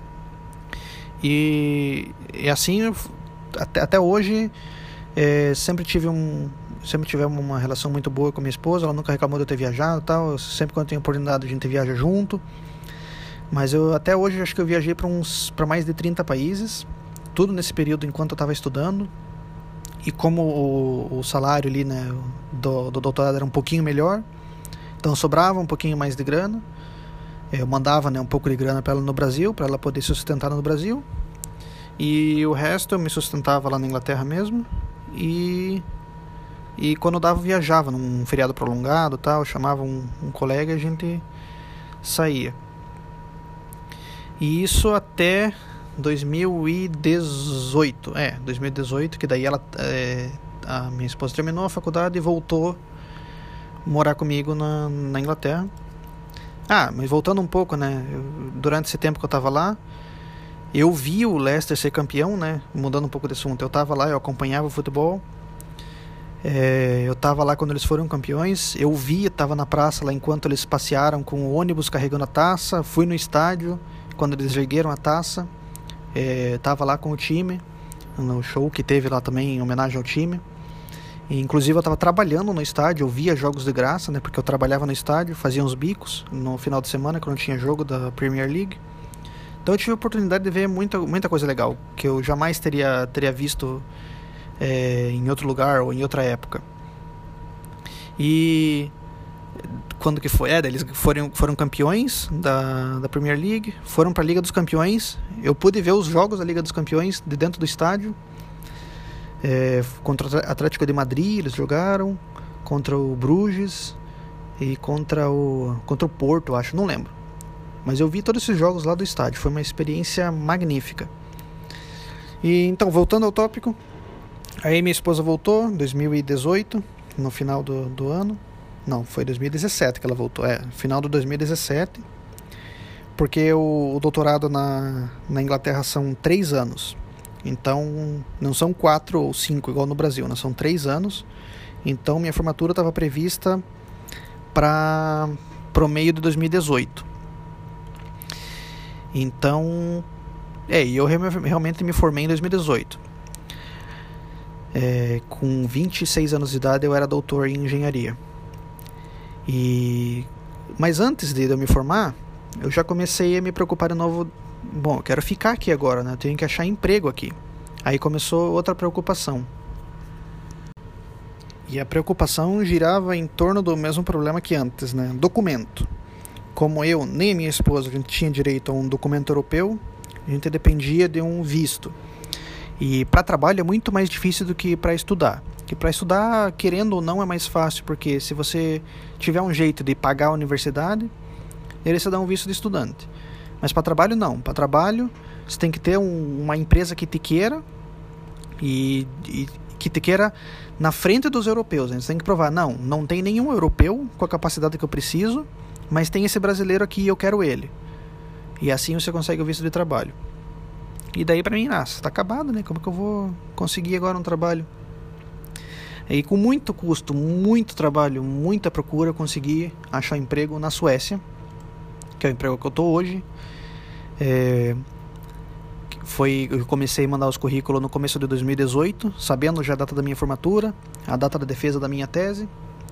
E, e assim até, até hoje é, sempre tive um sempre tivemos uma relação muito boa com minha esposa. Ela nunca reclamou de eu ter viajado e tal. Sempre quando tem oportunidade a gente viaja junto. Mas eu até hoje acho que eu viajei para uns para mais de trinta países, tudo nesse período enquanto eu estava estudando. E como o, o salário ali, né, do, do doutorado era um pouquinho melhor, então sobrava um pouquinho mais de grana. Eu mandava, né, um pouco de grana para ela no Brasil, para ela poder se sustentar no Brasil. E o resto eu me sustentava lá na Inglaterra mesmo. E, e quando dava, eu viajava num feriado prolongado, tal, chamava um, um colega e a gente saía. E isso até dois mil e dezoito, é, dois mil e dezoito, que daí ela, é, a minha esposa terminou a faculdade e voltou morar comigo na, na Inglaterra. Ah, mas voltando um pouco, né, eu, durante esse tempo que eu tava lá, eu vi o Leicester ser campeão, né, mudando um pouco de assunto, eu tava lá, eu acompanhava o futebol, É, eu estava lá quando eles foram campeões, eu vi, estava na praça lá enquanto eles passearam com o ônibus carregando a taça, fui no estádio quando eles ergueram a taça, estava é, lá com o time, no show que teve lá também em homenagem ao time. E, inclusive eu estava trabalhando no estádio, eu via jogos de graça, né, porque eu trabalhava no estádio, fazia uns bicos no final de semana quando tinha jogo da Premier League. Então eu tive a oportunidade de ver muita, muita coisa legal, que eu jamais teria, teria visto É, em outro lugar ou em outra época. E quando que foi? É, eles foram, foram campeões da, da Premier League, foram para a Liga dos Campeões. Eu pude ver os jogos da Liga dos Campeões de dentro do estádio. É, contra o Atlético de Madrid eles jogaram, contra o Bruges e contra o, contra o Porto, acho, não lembro. Mas eu vi todos esses jogos lá do estádio, foi uma experiência magnífica. E então, voltando ao tópico, aí minha esposa voltou em dois mil e dezoito, no final do, do ano. Não, foi dois mil e dezessete que ela voltou. É, final de dois mil e dezessete. Porque o, o doutorado na, na Inglaterra são três anos. Então, não são quatro ou cinco igual no Brasil, né? São três anos. Então, minha formatura estava prevista para o meio de dois mil e dezoito. Então, é, e eu realmente me formei em dois mil e dezoito. É, com vinte e seis anos de idade eu era doutor em engenharia. E mas antes de eu me formar, eu já comecei a me preocupar de novo. Bom, eu quero ficar aqui agora, né? Eu tenho que achar emprego aqui. Aí começou outra preocupação. E a preocupação girava em torno do mesmo problema que antes, né? Documento. Como eu nem minha esposa a gente tinha direito a um documento europeu, a gente dependia de um visto. E para trabalho é muito mais difícil do que para estudar. Que para estudar, querendo ou não, é mais fácil, porque se você tiver um jeito de pagar a universidade, eles te dão um visto de estudante. Mas para trabalho não. Para trabalho você tem que ter um, uma empresa que te queira e, e que te queira na frente dos europeus. Né? Você tem que provar, não, não tem nenhum europeu com a capacidade que eu preciso, mas tem esse brasileiro aqui e eu quero ele. E assim você consegue o visto de trabalho. E daí pra mim, nossa, tá acabado, né? Como que eu vou conseguir agora um trabalho? E com muito custo, muito trabalho, muita procura, eu consegui achar emprego na Suécia, que é o emprego que eu tô hoje. É, foi, eu comecei a mandar os currículos no começo de dois mil e dezoito, sabendo já a data da minha formatura, a data da defesa da minha tese.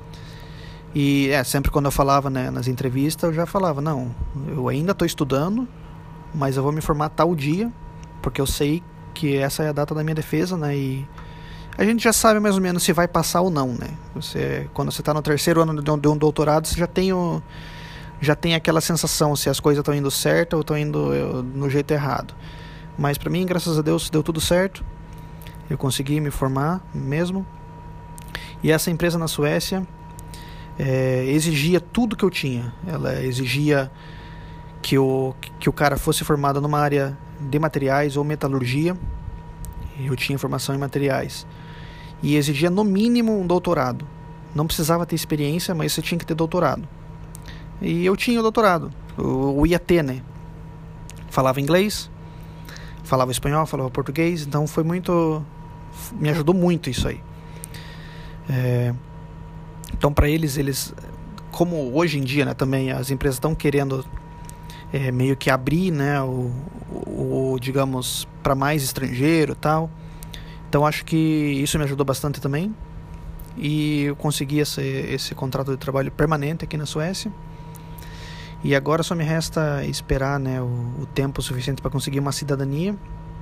E é, sempre quando eu falava, né, nas entrevistas, eu já falava, não, eu ainda estou estudando, mas eu vou me formar tal dia, porque eu sei que essa é a data da minha defesa, né, e a gente já sabe mais ou menos se vai passar ou não, né. Você, quando você está no terceiro ano de um, de um doutorado, você já tem, o, já tem aquela sensação se as coisas estão indo certo ou estão indo eu, no jeito errado. Mas para mim, graças a Deus, deu tudo certo, eu consegui me formar mesmo, e essa empresa na Suécia é, exigia tudo que eu tinha. Ela exigia que o, que o cara fosse formado numa área de materiais ou metalurgia. Eu tinha formação em materiais. E exigia no mínimo um doutorado. Não precisava ter experiência, mas você tinha que ter doutorado. E eu tinha o doutorado. Eu ia ter, né? Falava inglês, falava espanhol, falava português. Então foi muito... me ajudou muito isso aí. É, então para eles, eles... como hoje em dia, né, também as empresas estão querendo... É, meio que abrir, né, o, o, o digamos, para mais estrangeiro e tal. Então acho que isso me ajudou bastante também. E eu consegui esse, esse contrato de trabalho permanente aqui na Suécia. E agora só me resta esperar, né, o, o tempo suficiente para conseguir uma cidadania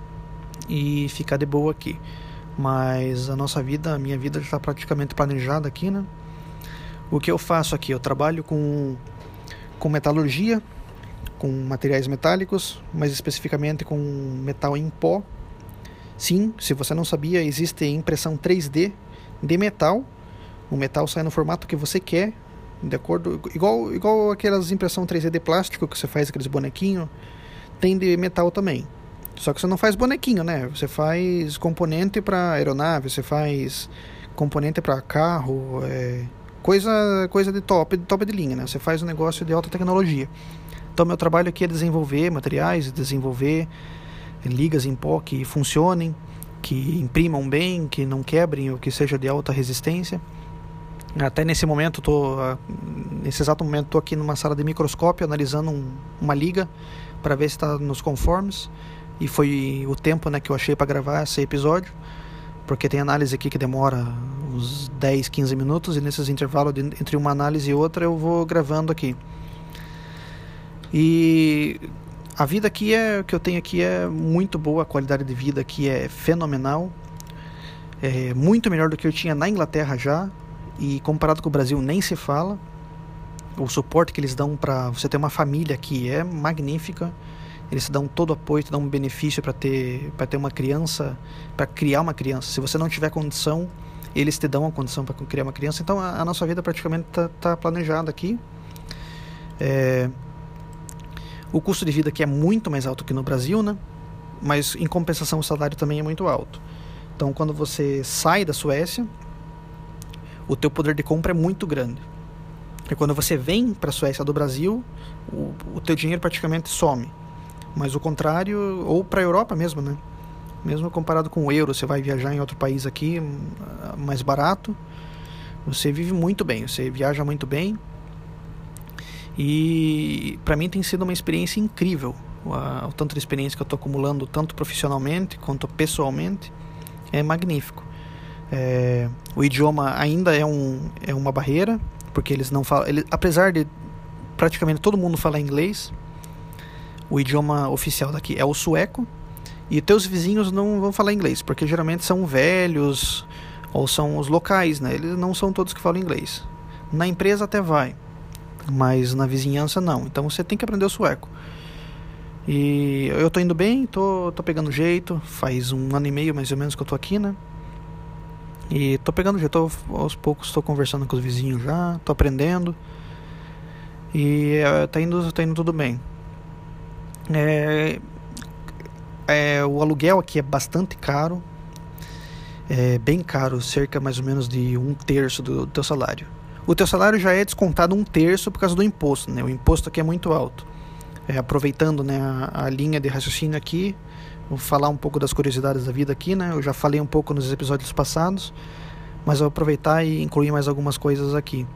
e ficar de boa aqui. Mas a nossa vida, a minha vida já está praticamente planejada aqui, né? O que eu faço aqui? Eu trabalho com, com metalurgia, com materiais metálicos, mais especificamente com metal em pó. Sim, se você não sabia, existe impressão três D de metal. O metal sai no formato que você quer, de acordo, igual, igual aquelas impressão três D de plástico que você faz aqueles bonequinhos, tem de metal também. Só que você não faz bonequinho, né? Você faz componente para aeronave, você faz componente para carro, é, coisa, coisa de top, de top de linha, né? Você faz um negócio de alta tecnologia. Então, meu trabalho aqui é desenvolver materiais, desenvolver ligas em pó que funcionem, que imprimam bem, que não quebrem ou que seja de alta resistência. Até nesse momento, tô, nesse exato momento, estou aqui numa sala de microscópio analisando um, uma liga para ver se está nos conformes. E foi o tempo, né, que eu achei para gravar esse episódio, porque tem análise aqui que demora uns dez, quinze minutos, e nesses intervalos de, entre uma análise e outra eu vou gravando aqui. E a vida aqui é, que eu tenho aqui é muito boa, a qualidade de vida aqui é fenomenal, é muito melhor do que eu tinha na Inglaterra já, e comparado com o Brasil nem se fala. O suporte que eles dão para você ter uma família aqui é magnífica. Eles te dão todo o apoio, te dão um benefício para ter, para ter uma criança, para criar uma criança. Se você não tiver condição, eles te dão a condição para criar uma criança. Então a, a nossa vida praticamente está tá planejada aqui. É, o custo de vida aqui é muito mais alto que no Brasil, né? Mas em compensação o salário também é muito alto. Então quando você sai da Suécia, o teu poder de compra é muito grande. E quando você vem para a Suécia do Brasil, o, o teu dinheiro praticamente some. Mas o contrário, ou para a Europa mesmo, né? Mesmo comparado com o euro, você vai viajar em outro país aqui, mais barato, você vive muito bem, você viaja muito bem. E para mim tem sido uma experiência incrível, o tanto de experiência que eu estou acumulando, tanto profissionalmente quanto pessoalmente, é magnífico. É, o idioma ainda é, um, é uma barreira, porque eles não falam, ele, apesar de praticamente todo mundo falar inglês, o idioma oficial daqui é o sueco, e teus vizinhos não vão falar inglês, porque geralmente são velhos ou são os locais, né? Eles não são todos que falam inglês. Na empresa até vai, mas na vizinhança não. Então você tem que aprender o sueco. E eu tô indo bem, tô, tô pegando jeito. Faz um ano e meio mais ou menos que eu tô aqui, né? E tô pegando jeito, tô, aos poucos tô conversando com os vizinhos já, tô aprendendo. E é, tá indo, tá indo tudo bem. É, é, o aluguel aqui é bastante caro, é bem caro, cerca mais ou menos de um terço do, do teu salário. O teu salário já é descontado um terço por causa do imposto, né? O imposto aqui é muito alto. É, aproveitando, né, a, a linha de raciocínio aqui, vou falar um pouco das curiosidades da vida aqui, né? Eu já falei um pouco nos episódios passados, mas eu vou aproveitar e incluir mais algumas coisas aqui.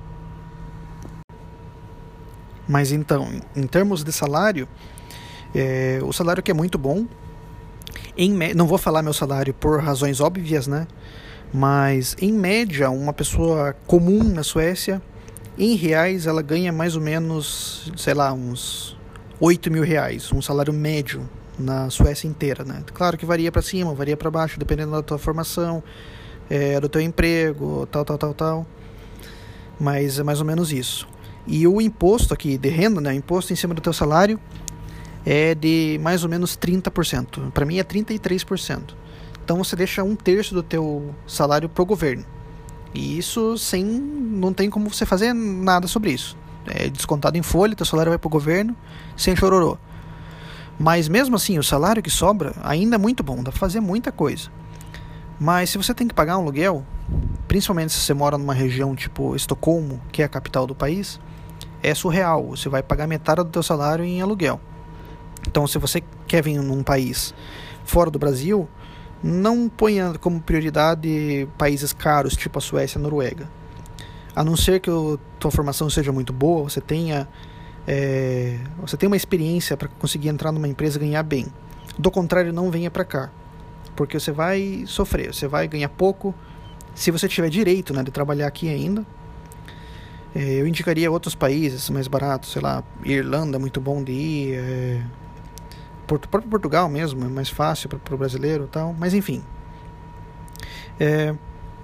Mas então, em termos de salário, É, o salário aqui é muito bom. Em me... Não vou falar meu salário por razões óbvias, né? Mas em média, uma pessoa comum na Suécia, em reais, ela ganha mais ou menos, sei lá, uns oito mil reais, um salário médio na Suécia inteira, né? Claro que varia para cima, varia para baixo, dependendo da tua formação, é, do teu emprego, tal, tal, tal, tal. Mas é mais ou menos isso. E o imposto aqui de renda, né? O imposto em cima do teu salário é de mais ou menos trinta por cento. Para mim é trinta e três por cento. Então você deixa um terço do teu salário pro governo. E isso sem, não tem como você fazer nada sobre isso. É descontado em folha, teu salário vai pro governo, sem chororô. Mas mesmo assim, o salário que sobra ainda é muito bom, dá pra fazer muita coisa. Mas se você tem que pagar um aluguel, principalmente se você mora numa região tipo Estocolmo, que é a capital do país, é surreal. Você vai pagar metade do teu salário em aluguel. Então, se você quer vir num país fora do Brasil, não ponha como prioridade países caros, tipo a Suécia e a Noruega. A não ser que a tua formação seja muito boa, você tenha, é, você tenha uma experiência para conseguir entrar numa empresa e ganhar bem. Do contrário, não venha para cá, porque você vai sofrer, você vai ganhar pouco. Se você tiver direito, né, de trabalhar aqui ainda, é, eu indicaria outros países mais baratos, sei lá, Irlanda é muito bom de ir, é, o próprio Portugal mesmo é mais fácil para o brasileiro e tal, mas enfim, é,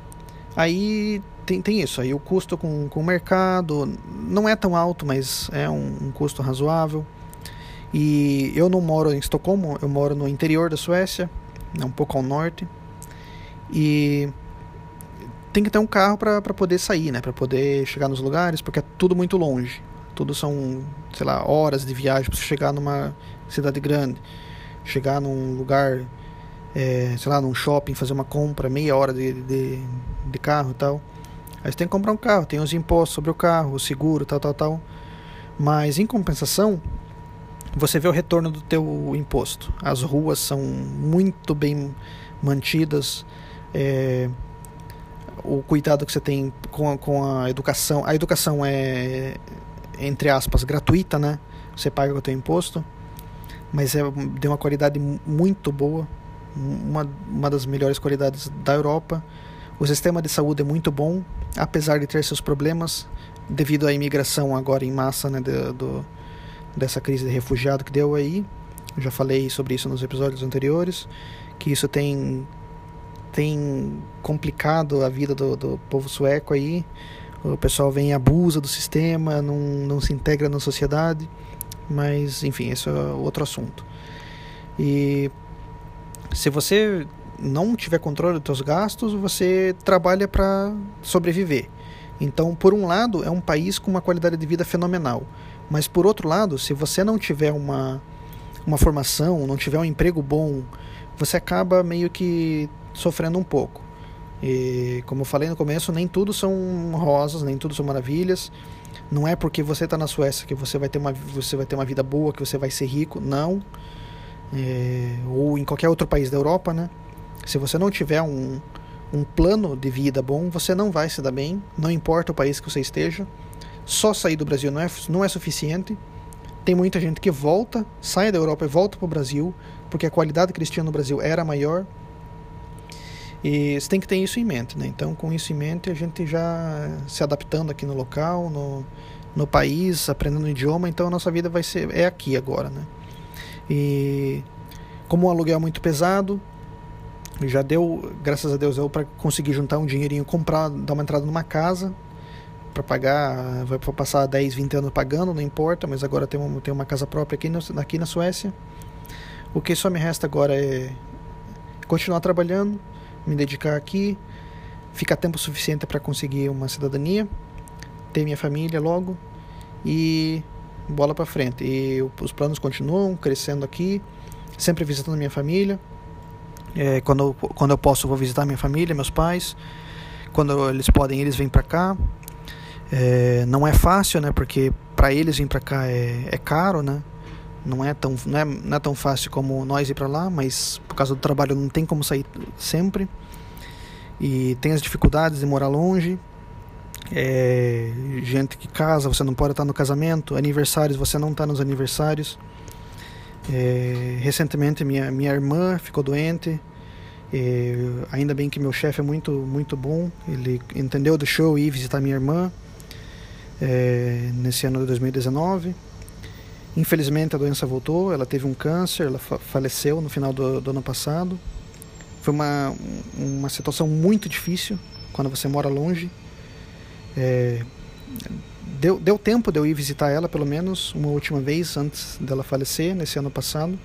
aí tem, tem isso, aí o custo com, com o mercado não é tão alto, mas é um, um custo razoável. E eu não moro em Estocolmo, eu moro no interior da Suécia, um pouco ao norte, e tem que ter um carro para poder sair, né, para poder chegar nos lugares, porque é tudo muito longe. Tudo são, sei lá, horas de viagem para você chegar numa cidade grande, chegar num lugar, é, sei lá, num shopping, fazer uma compra, meia hora de, de, de carro e tal. Aí você tem que comprar um carro, tem os impostos sobre o carro, o seguro, tal, tal, tal. Mas em compensação, você vê o retorno do teu imposto. As ruas são muito bem mantidas, é, o cuidado que você tem com a, com a educação. A educação é, entre aspas, gratuita, né? Você paga com o teu imposto, mas é de uma qualidade muito boa, uma, uma das melhores qualidades da Europa. O sistema de saúde é muito bom, apesar de ter seus problemas, devido à imigração agora em massa, né, do, do, dessa crise de refugiado que deu aí. Eu já falei sobre isso nos episódios anteriores, que isso tem, tem complicado a vida do, do povo sueco aí. O pessoal vem e abusa do sistema, não, não se integra na sociedade, mas enfim, esse é outro assunto. E se você não tiver controle dos seus gastos, você trabalha para sobreviver. Então, por um lado, é um país com uma qualidade de vida fenomenal, mas por outro lado, se você não tiver uma, uma formação, não tiver um emprego bom, você acaba meio que sofrendo um pouco. E como eu falei no começo, nem tudo são rosas, nem tudo são maravilhas. Não é porque você está na Suécia que você vai ter uma, você vai ter uma vida boa, que você vai ser rico, não. É, ou em qualquer outro país da Europa, né? Se você não tiver um, um plano de vida bom, você não vai se dar bem, não importa o país que você esteja. Só sair do Brasil não é, não é suficiente. Tem muita gente que volta, sai da Europa e volta para o Brasil, porque a qualidade cristã no Brasil era maior. E você tem que ter isso em mente, né? Então, com isso em mente, a gente já se adaptando aqui no local, no, no país, aprendendo o idioma, então a nossa vida vai ser, é aqui agora, né? E como o aluguel é muito pesado, já deu, graças a Deus, deu para conseguir juntar um dinheirinho, comprar, dar uma entrada numa casa para pagar, vai passar dez, vinte anos pagando, não importa, mas agora tem uma, tem uma casa própria aqui, no, aqui na Suécia. O que só me resta agora é continuar trabalhando, me dedicar aqui, ficar tempo suficiente para conseguir uma cidadania, ter minha família logo e bola para frente. E os planos continuam crescendo aqui, sempre visitando minha família. É, quando, quando eu posso, eu vou visitar minha família, meus pais. Quando eles podem, eles vêm para cá. É, não é fácil, né? Porque para eles vir para cá é, é caro, né? Não é, tão, não, é, não é tão fácil como nós ir para lá, mas por causa do trabalho não tem como sair sempre. E tem as dificuldades de morar longe. É, gente que casa, você não pode estar no casamento. Aniversários, você não está nos aniversários. É, recentemente minha, minha irmã ficou doente. É, ainda bem que meu chefe é muito, muito bom. Ele entendeu do show e ia visitar minha irmã é, nesse ano de dois mil e dezenove. Infelizmente a doença voltou, ela teve um câncer, ela fa- faleceu no final do, do ano passado. Foi uma, uma situação muito difícil quando você mora longe. É, deu, deu tempo de eu ir visitar ela pelo menos uma última vez antes dela falecer, nesse ano passado.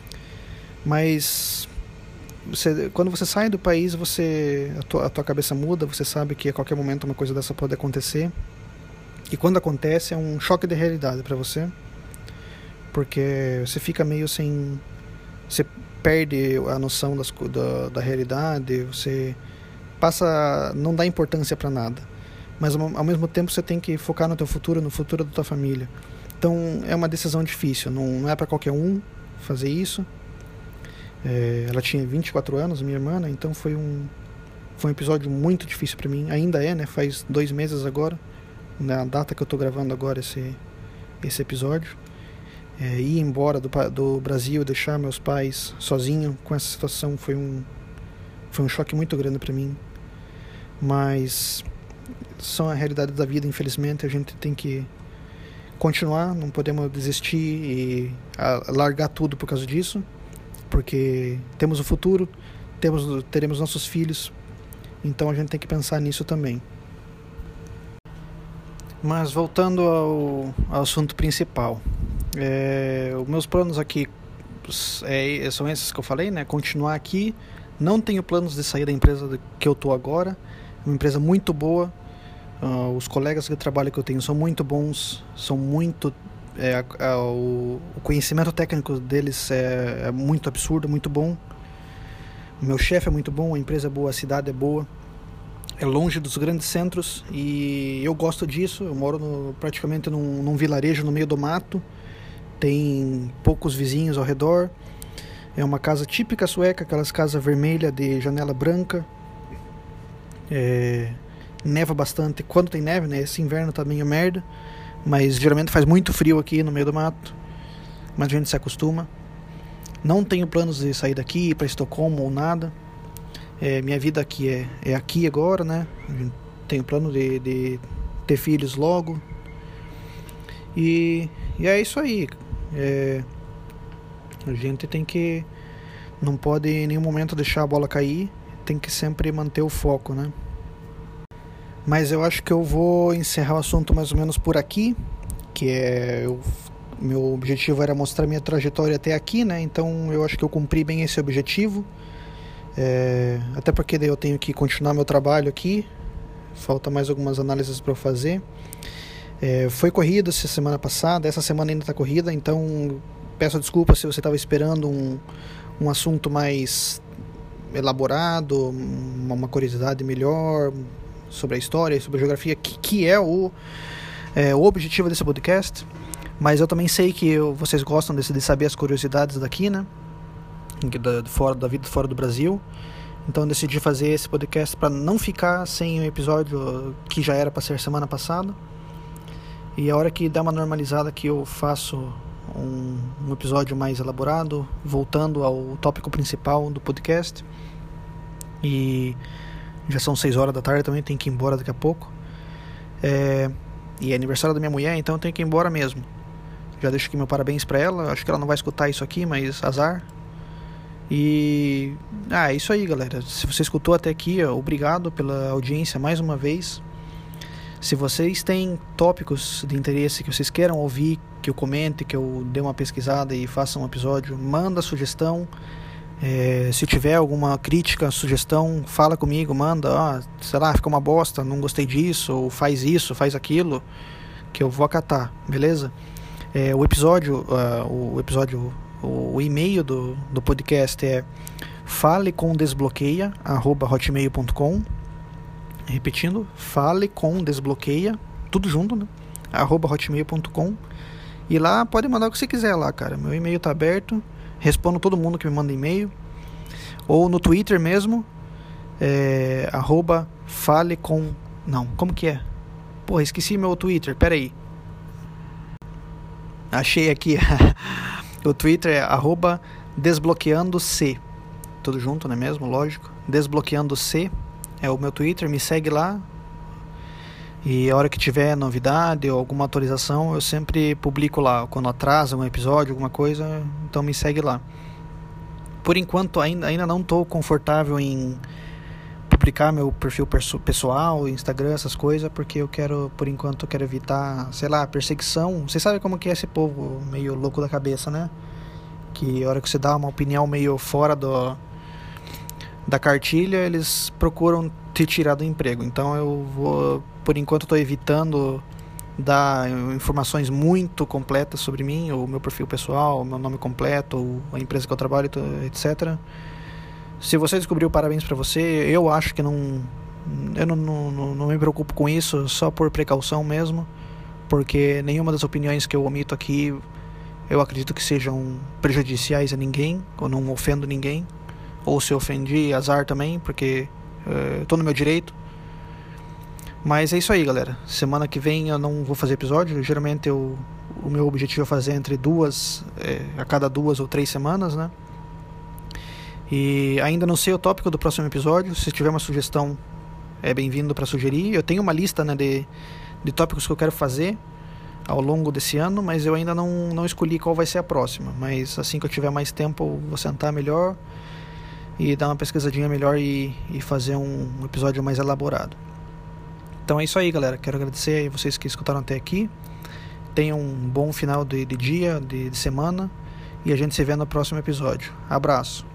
Mas você, quando você sai do país, você, a, tua, a tua cabeça muda, você sabe que a qualquer momento uma coisa dessa pode acontecer. E quando acontece é um choque de realidade para você. Porque você fica meio sem... Você perde a noção das, da, da realidade, você passa a não dar importância para nada. Mas ao mesmo tempo você tem que focar no teu futuro, no futuro da tua família. Então é uma decisão difícil, não, não é para qualquer um fazer isso. É, ela tinha vinte e quatro anos, minha irmã, né? Então foi um, foi um episódio muito difícil para mim. Ainda é, né? Faz dois meses agora, na data que eu tô gravando agora esse, esse episódio. É, ir embora do, do Brasil, deixar meus pais sozinho com essa situação foi um, foi um choque muito grande para mim. Mas são a realidade da vida, infelizmente. A gente tem que continuar, não podemos desistir e a, largar tudo por causa disso, porque temos o futuro, temos, teremos nossos filhos, então a gente tem que pensar nisso também. Mas voltando ao, ao assunto principal, é, os meus planos aqui é, são esses que eu falei, né? Continuar aqui. Não tenho planos de sair da empresa que eu estou agora. É uma empresa muito boa. Uh, os colegas de trabalho que eu tenho são muito bons, são muito é, a, o, o conhecimento técnico deles é, é muito absurdo, muito bom. O meu chefe é muito bom, a empresa é boa, a cidade é boa, é longe dos grandes centros e eu gosto disso. Eu moro no, praticamente num, num vilarejo no meio do mato, tem poucos vizinhos ao redor. É uma casa típica sueca, aquelas casas vermelhas de janela branca. É, neva bastante. Quando tem neve, né? Esse inverno tá meio merda. Mas geralmente faz muito frio aqui no meio do mato. Mas a gente se acostuma. Não tenho planos de sair daqui, ir para Estocolmo ou nada. É, minha vida aqui é, é aqui agora, né? Tenho plano de, de ter filhos logo. E, e é isso aí. É, a gente tem que... Não pode em nenhum momento deixar a bola cair. Tem que sempre manter o foco, né? Mas eu acho que eu vou encerrar o assunto mais ou menos por aqui. Que é... Eu, meu objetivo era mostrar minha trajetória até aqui, né? Então eu acho que eu cumpri bem esse objetivo. É, até porque daí eu tenho que continuar meu trabalho aqui. Falta mais algumas análises para eu fazer. É, foi corrida essa semana passada. Essa semana ainda está corrida. Então peço desculpa se você estava esperando um, um assunto mais elaborado, uma, uma curiosidade melhor sobre a história, sobre a geografia, que, que é, o, é o objetivo desse podcast. Mas eu também sei que eu, vocês gostam de, de saber as curiosidades daqui, né? Da, de fora, da vida fora do Brasil. Então eu decidi fazer esse podcast para não ficar sem o episódio que já era para ser semana passada. E a hora que dá uma normalizada que eu faço um, um episódio mais elaborado, voltando ao tópico principal do podcast. E já são seis horas da tarde também, tenho que ir embora daqui a pouco. É, e é aniversário da minha mulher, então eu tenho que ir embora mesmo. Já deixo aqui meu parabéns pra ela. Acho que ela não vai escutar isso aqui, mas azar. E... Ah, é isso aí, galera. Se você escutou até aqui, ó, obrigado pela audiência mais uma vez. Se vocês têm tópicos de interesse que vocês queiram ouvir, que eu comente, que eu dê uma pesquisada e faça um episódio, manda sugestão. É, se tiver alguma crítica, sugestão, fala comigo, manda. Ah, sei lá, ficou uma bosta, não gostei disso, ou faz isso, faz aquilo, que eu vou acatar, beleza? É, o episódio, uh, o episódio, o, o e-mail do, do podcast é falecomdesbloqueia arroba hotmail ponto com. Repetindo, falecomdesbloqueia, tudo junto, né? arroba hotmail ponto com. E lá pode mandar o que você quiser lá, cara. Meu e-mail tá aberto, respondo todo mundo que me manda e-mail. Ou no Twitter mesmo, é, arroba falecom... Não, como que é? Porra, esqueci meu Twitter, pera aí. Achei aqui. O Twitter é arroba desbloqueando-c. Tudo junto, não é mesmo? Lógico. Desbloqueando-c é o meu Twitter. Me segue lá. E a hora que tiver novidade ou alguma atualização, eu sempre publico lá. Quando atrasa um episódio, alguma coisa, então me segue lá. Por enquanto, ainda, ainda não estou confortável em publicar meu perfil pessoal, Instagram, essas coisas, porque eu quero, por enquanto, eu quero evitar, sei lá, perseguição. Vocês sabem como que é esse povo meio louco da cabeça, né? Que a hora que você dá uma opinião meio fora do, da cartilha, eles procuram te tirar do emprego. Então eu vou, por enquanto, estou evitando dar informações muito completas sobre mim, o meu perfil pessoal, o meu nome completo, a empresa que eu trabalho, etcétera. Se você descobriu, parabéns pra você. Eu acho que não... Eu não, não, não me preocupo com isso, só por precaução mesmo. Porque nenhuma das opiniões que eu omito aqui, eu acredito que sejam prejudiciais a ninguém, ou não ofendo ninguém. Ou se ofendi, azar também, porque uh, eu tô no meu direito. Mas é isso aí, galera. Semana que vem eu não vou fazer episódio. Geralmente eu, o meu objetivo é fazer entre duas, é, a cada duas ou três semanas, né? E ainda não sei o tópico do próximo episódio. Se tiver uma sugestão, é bem-vindo para sugerir. Eu tenho uma lista, né, de, de tópicos que eu quero fazer ao longo desse ano, mas eu ainda não, não escolhi qual vai ser a próxima. Mas assim que eu tiver mais tempo, eu vou sentar melhor e dar uma pesquisadinha melhor e, e fazer um episódio mais elaborado. Então é isso aí, galera. Quero agradecer a vocês que escutaram até aqui. Tenham um bom final de, de dia, de, de semana. E a gente se vê no próximo episódio. Abraço.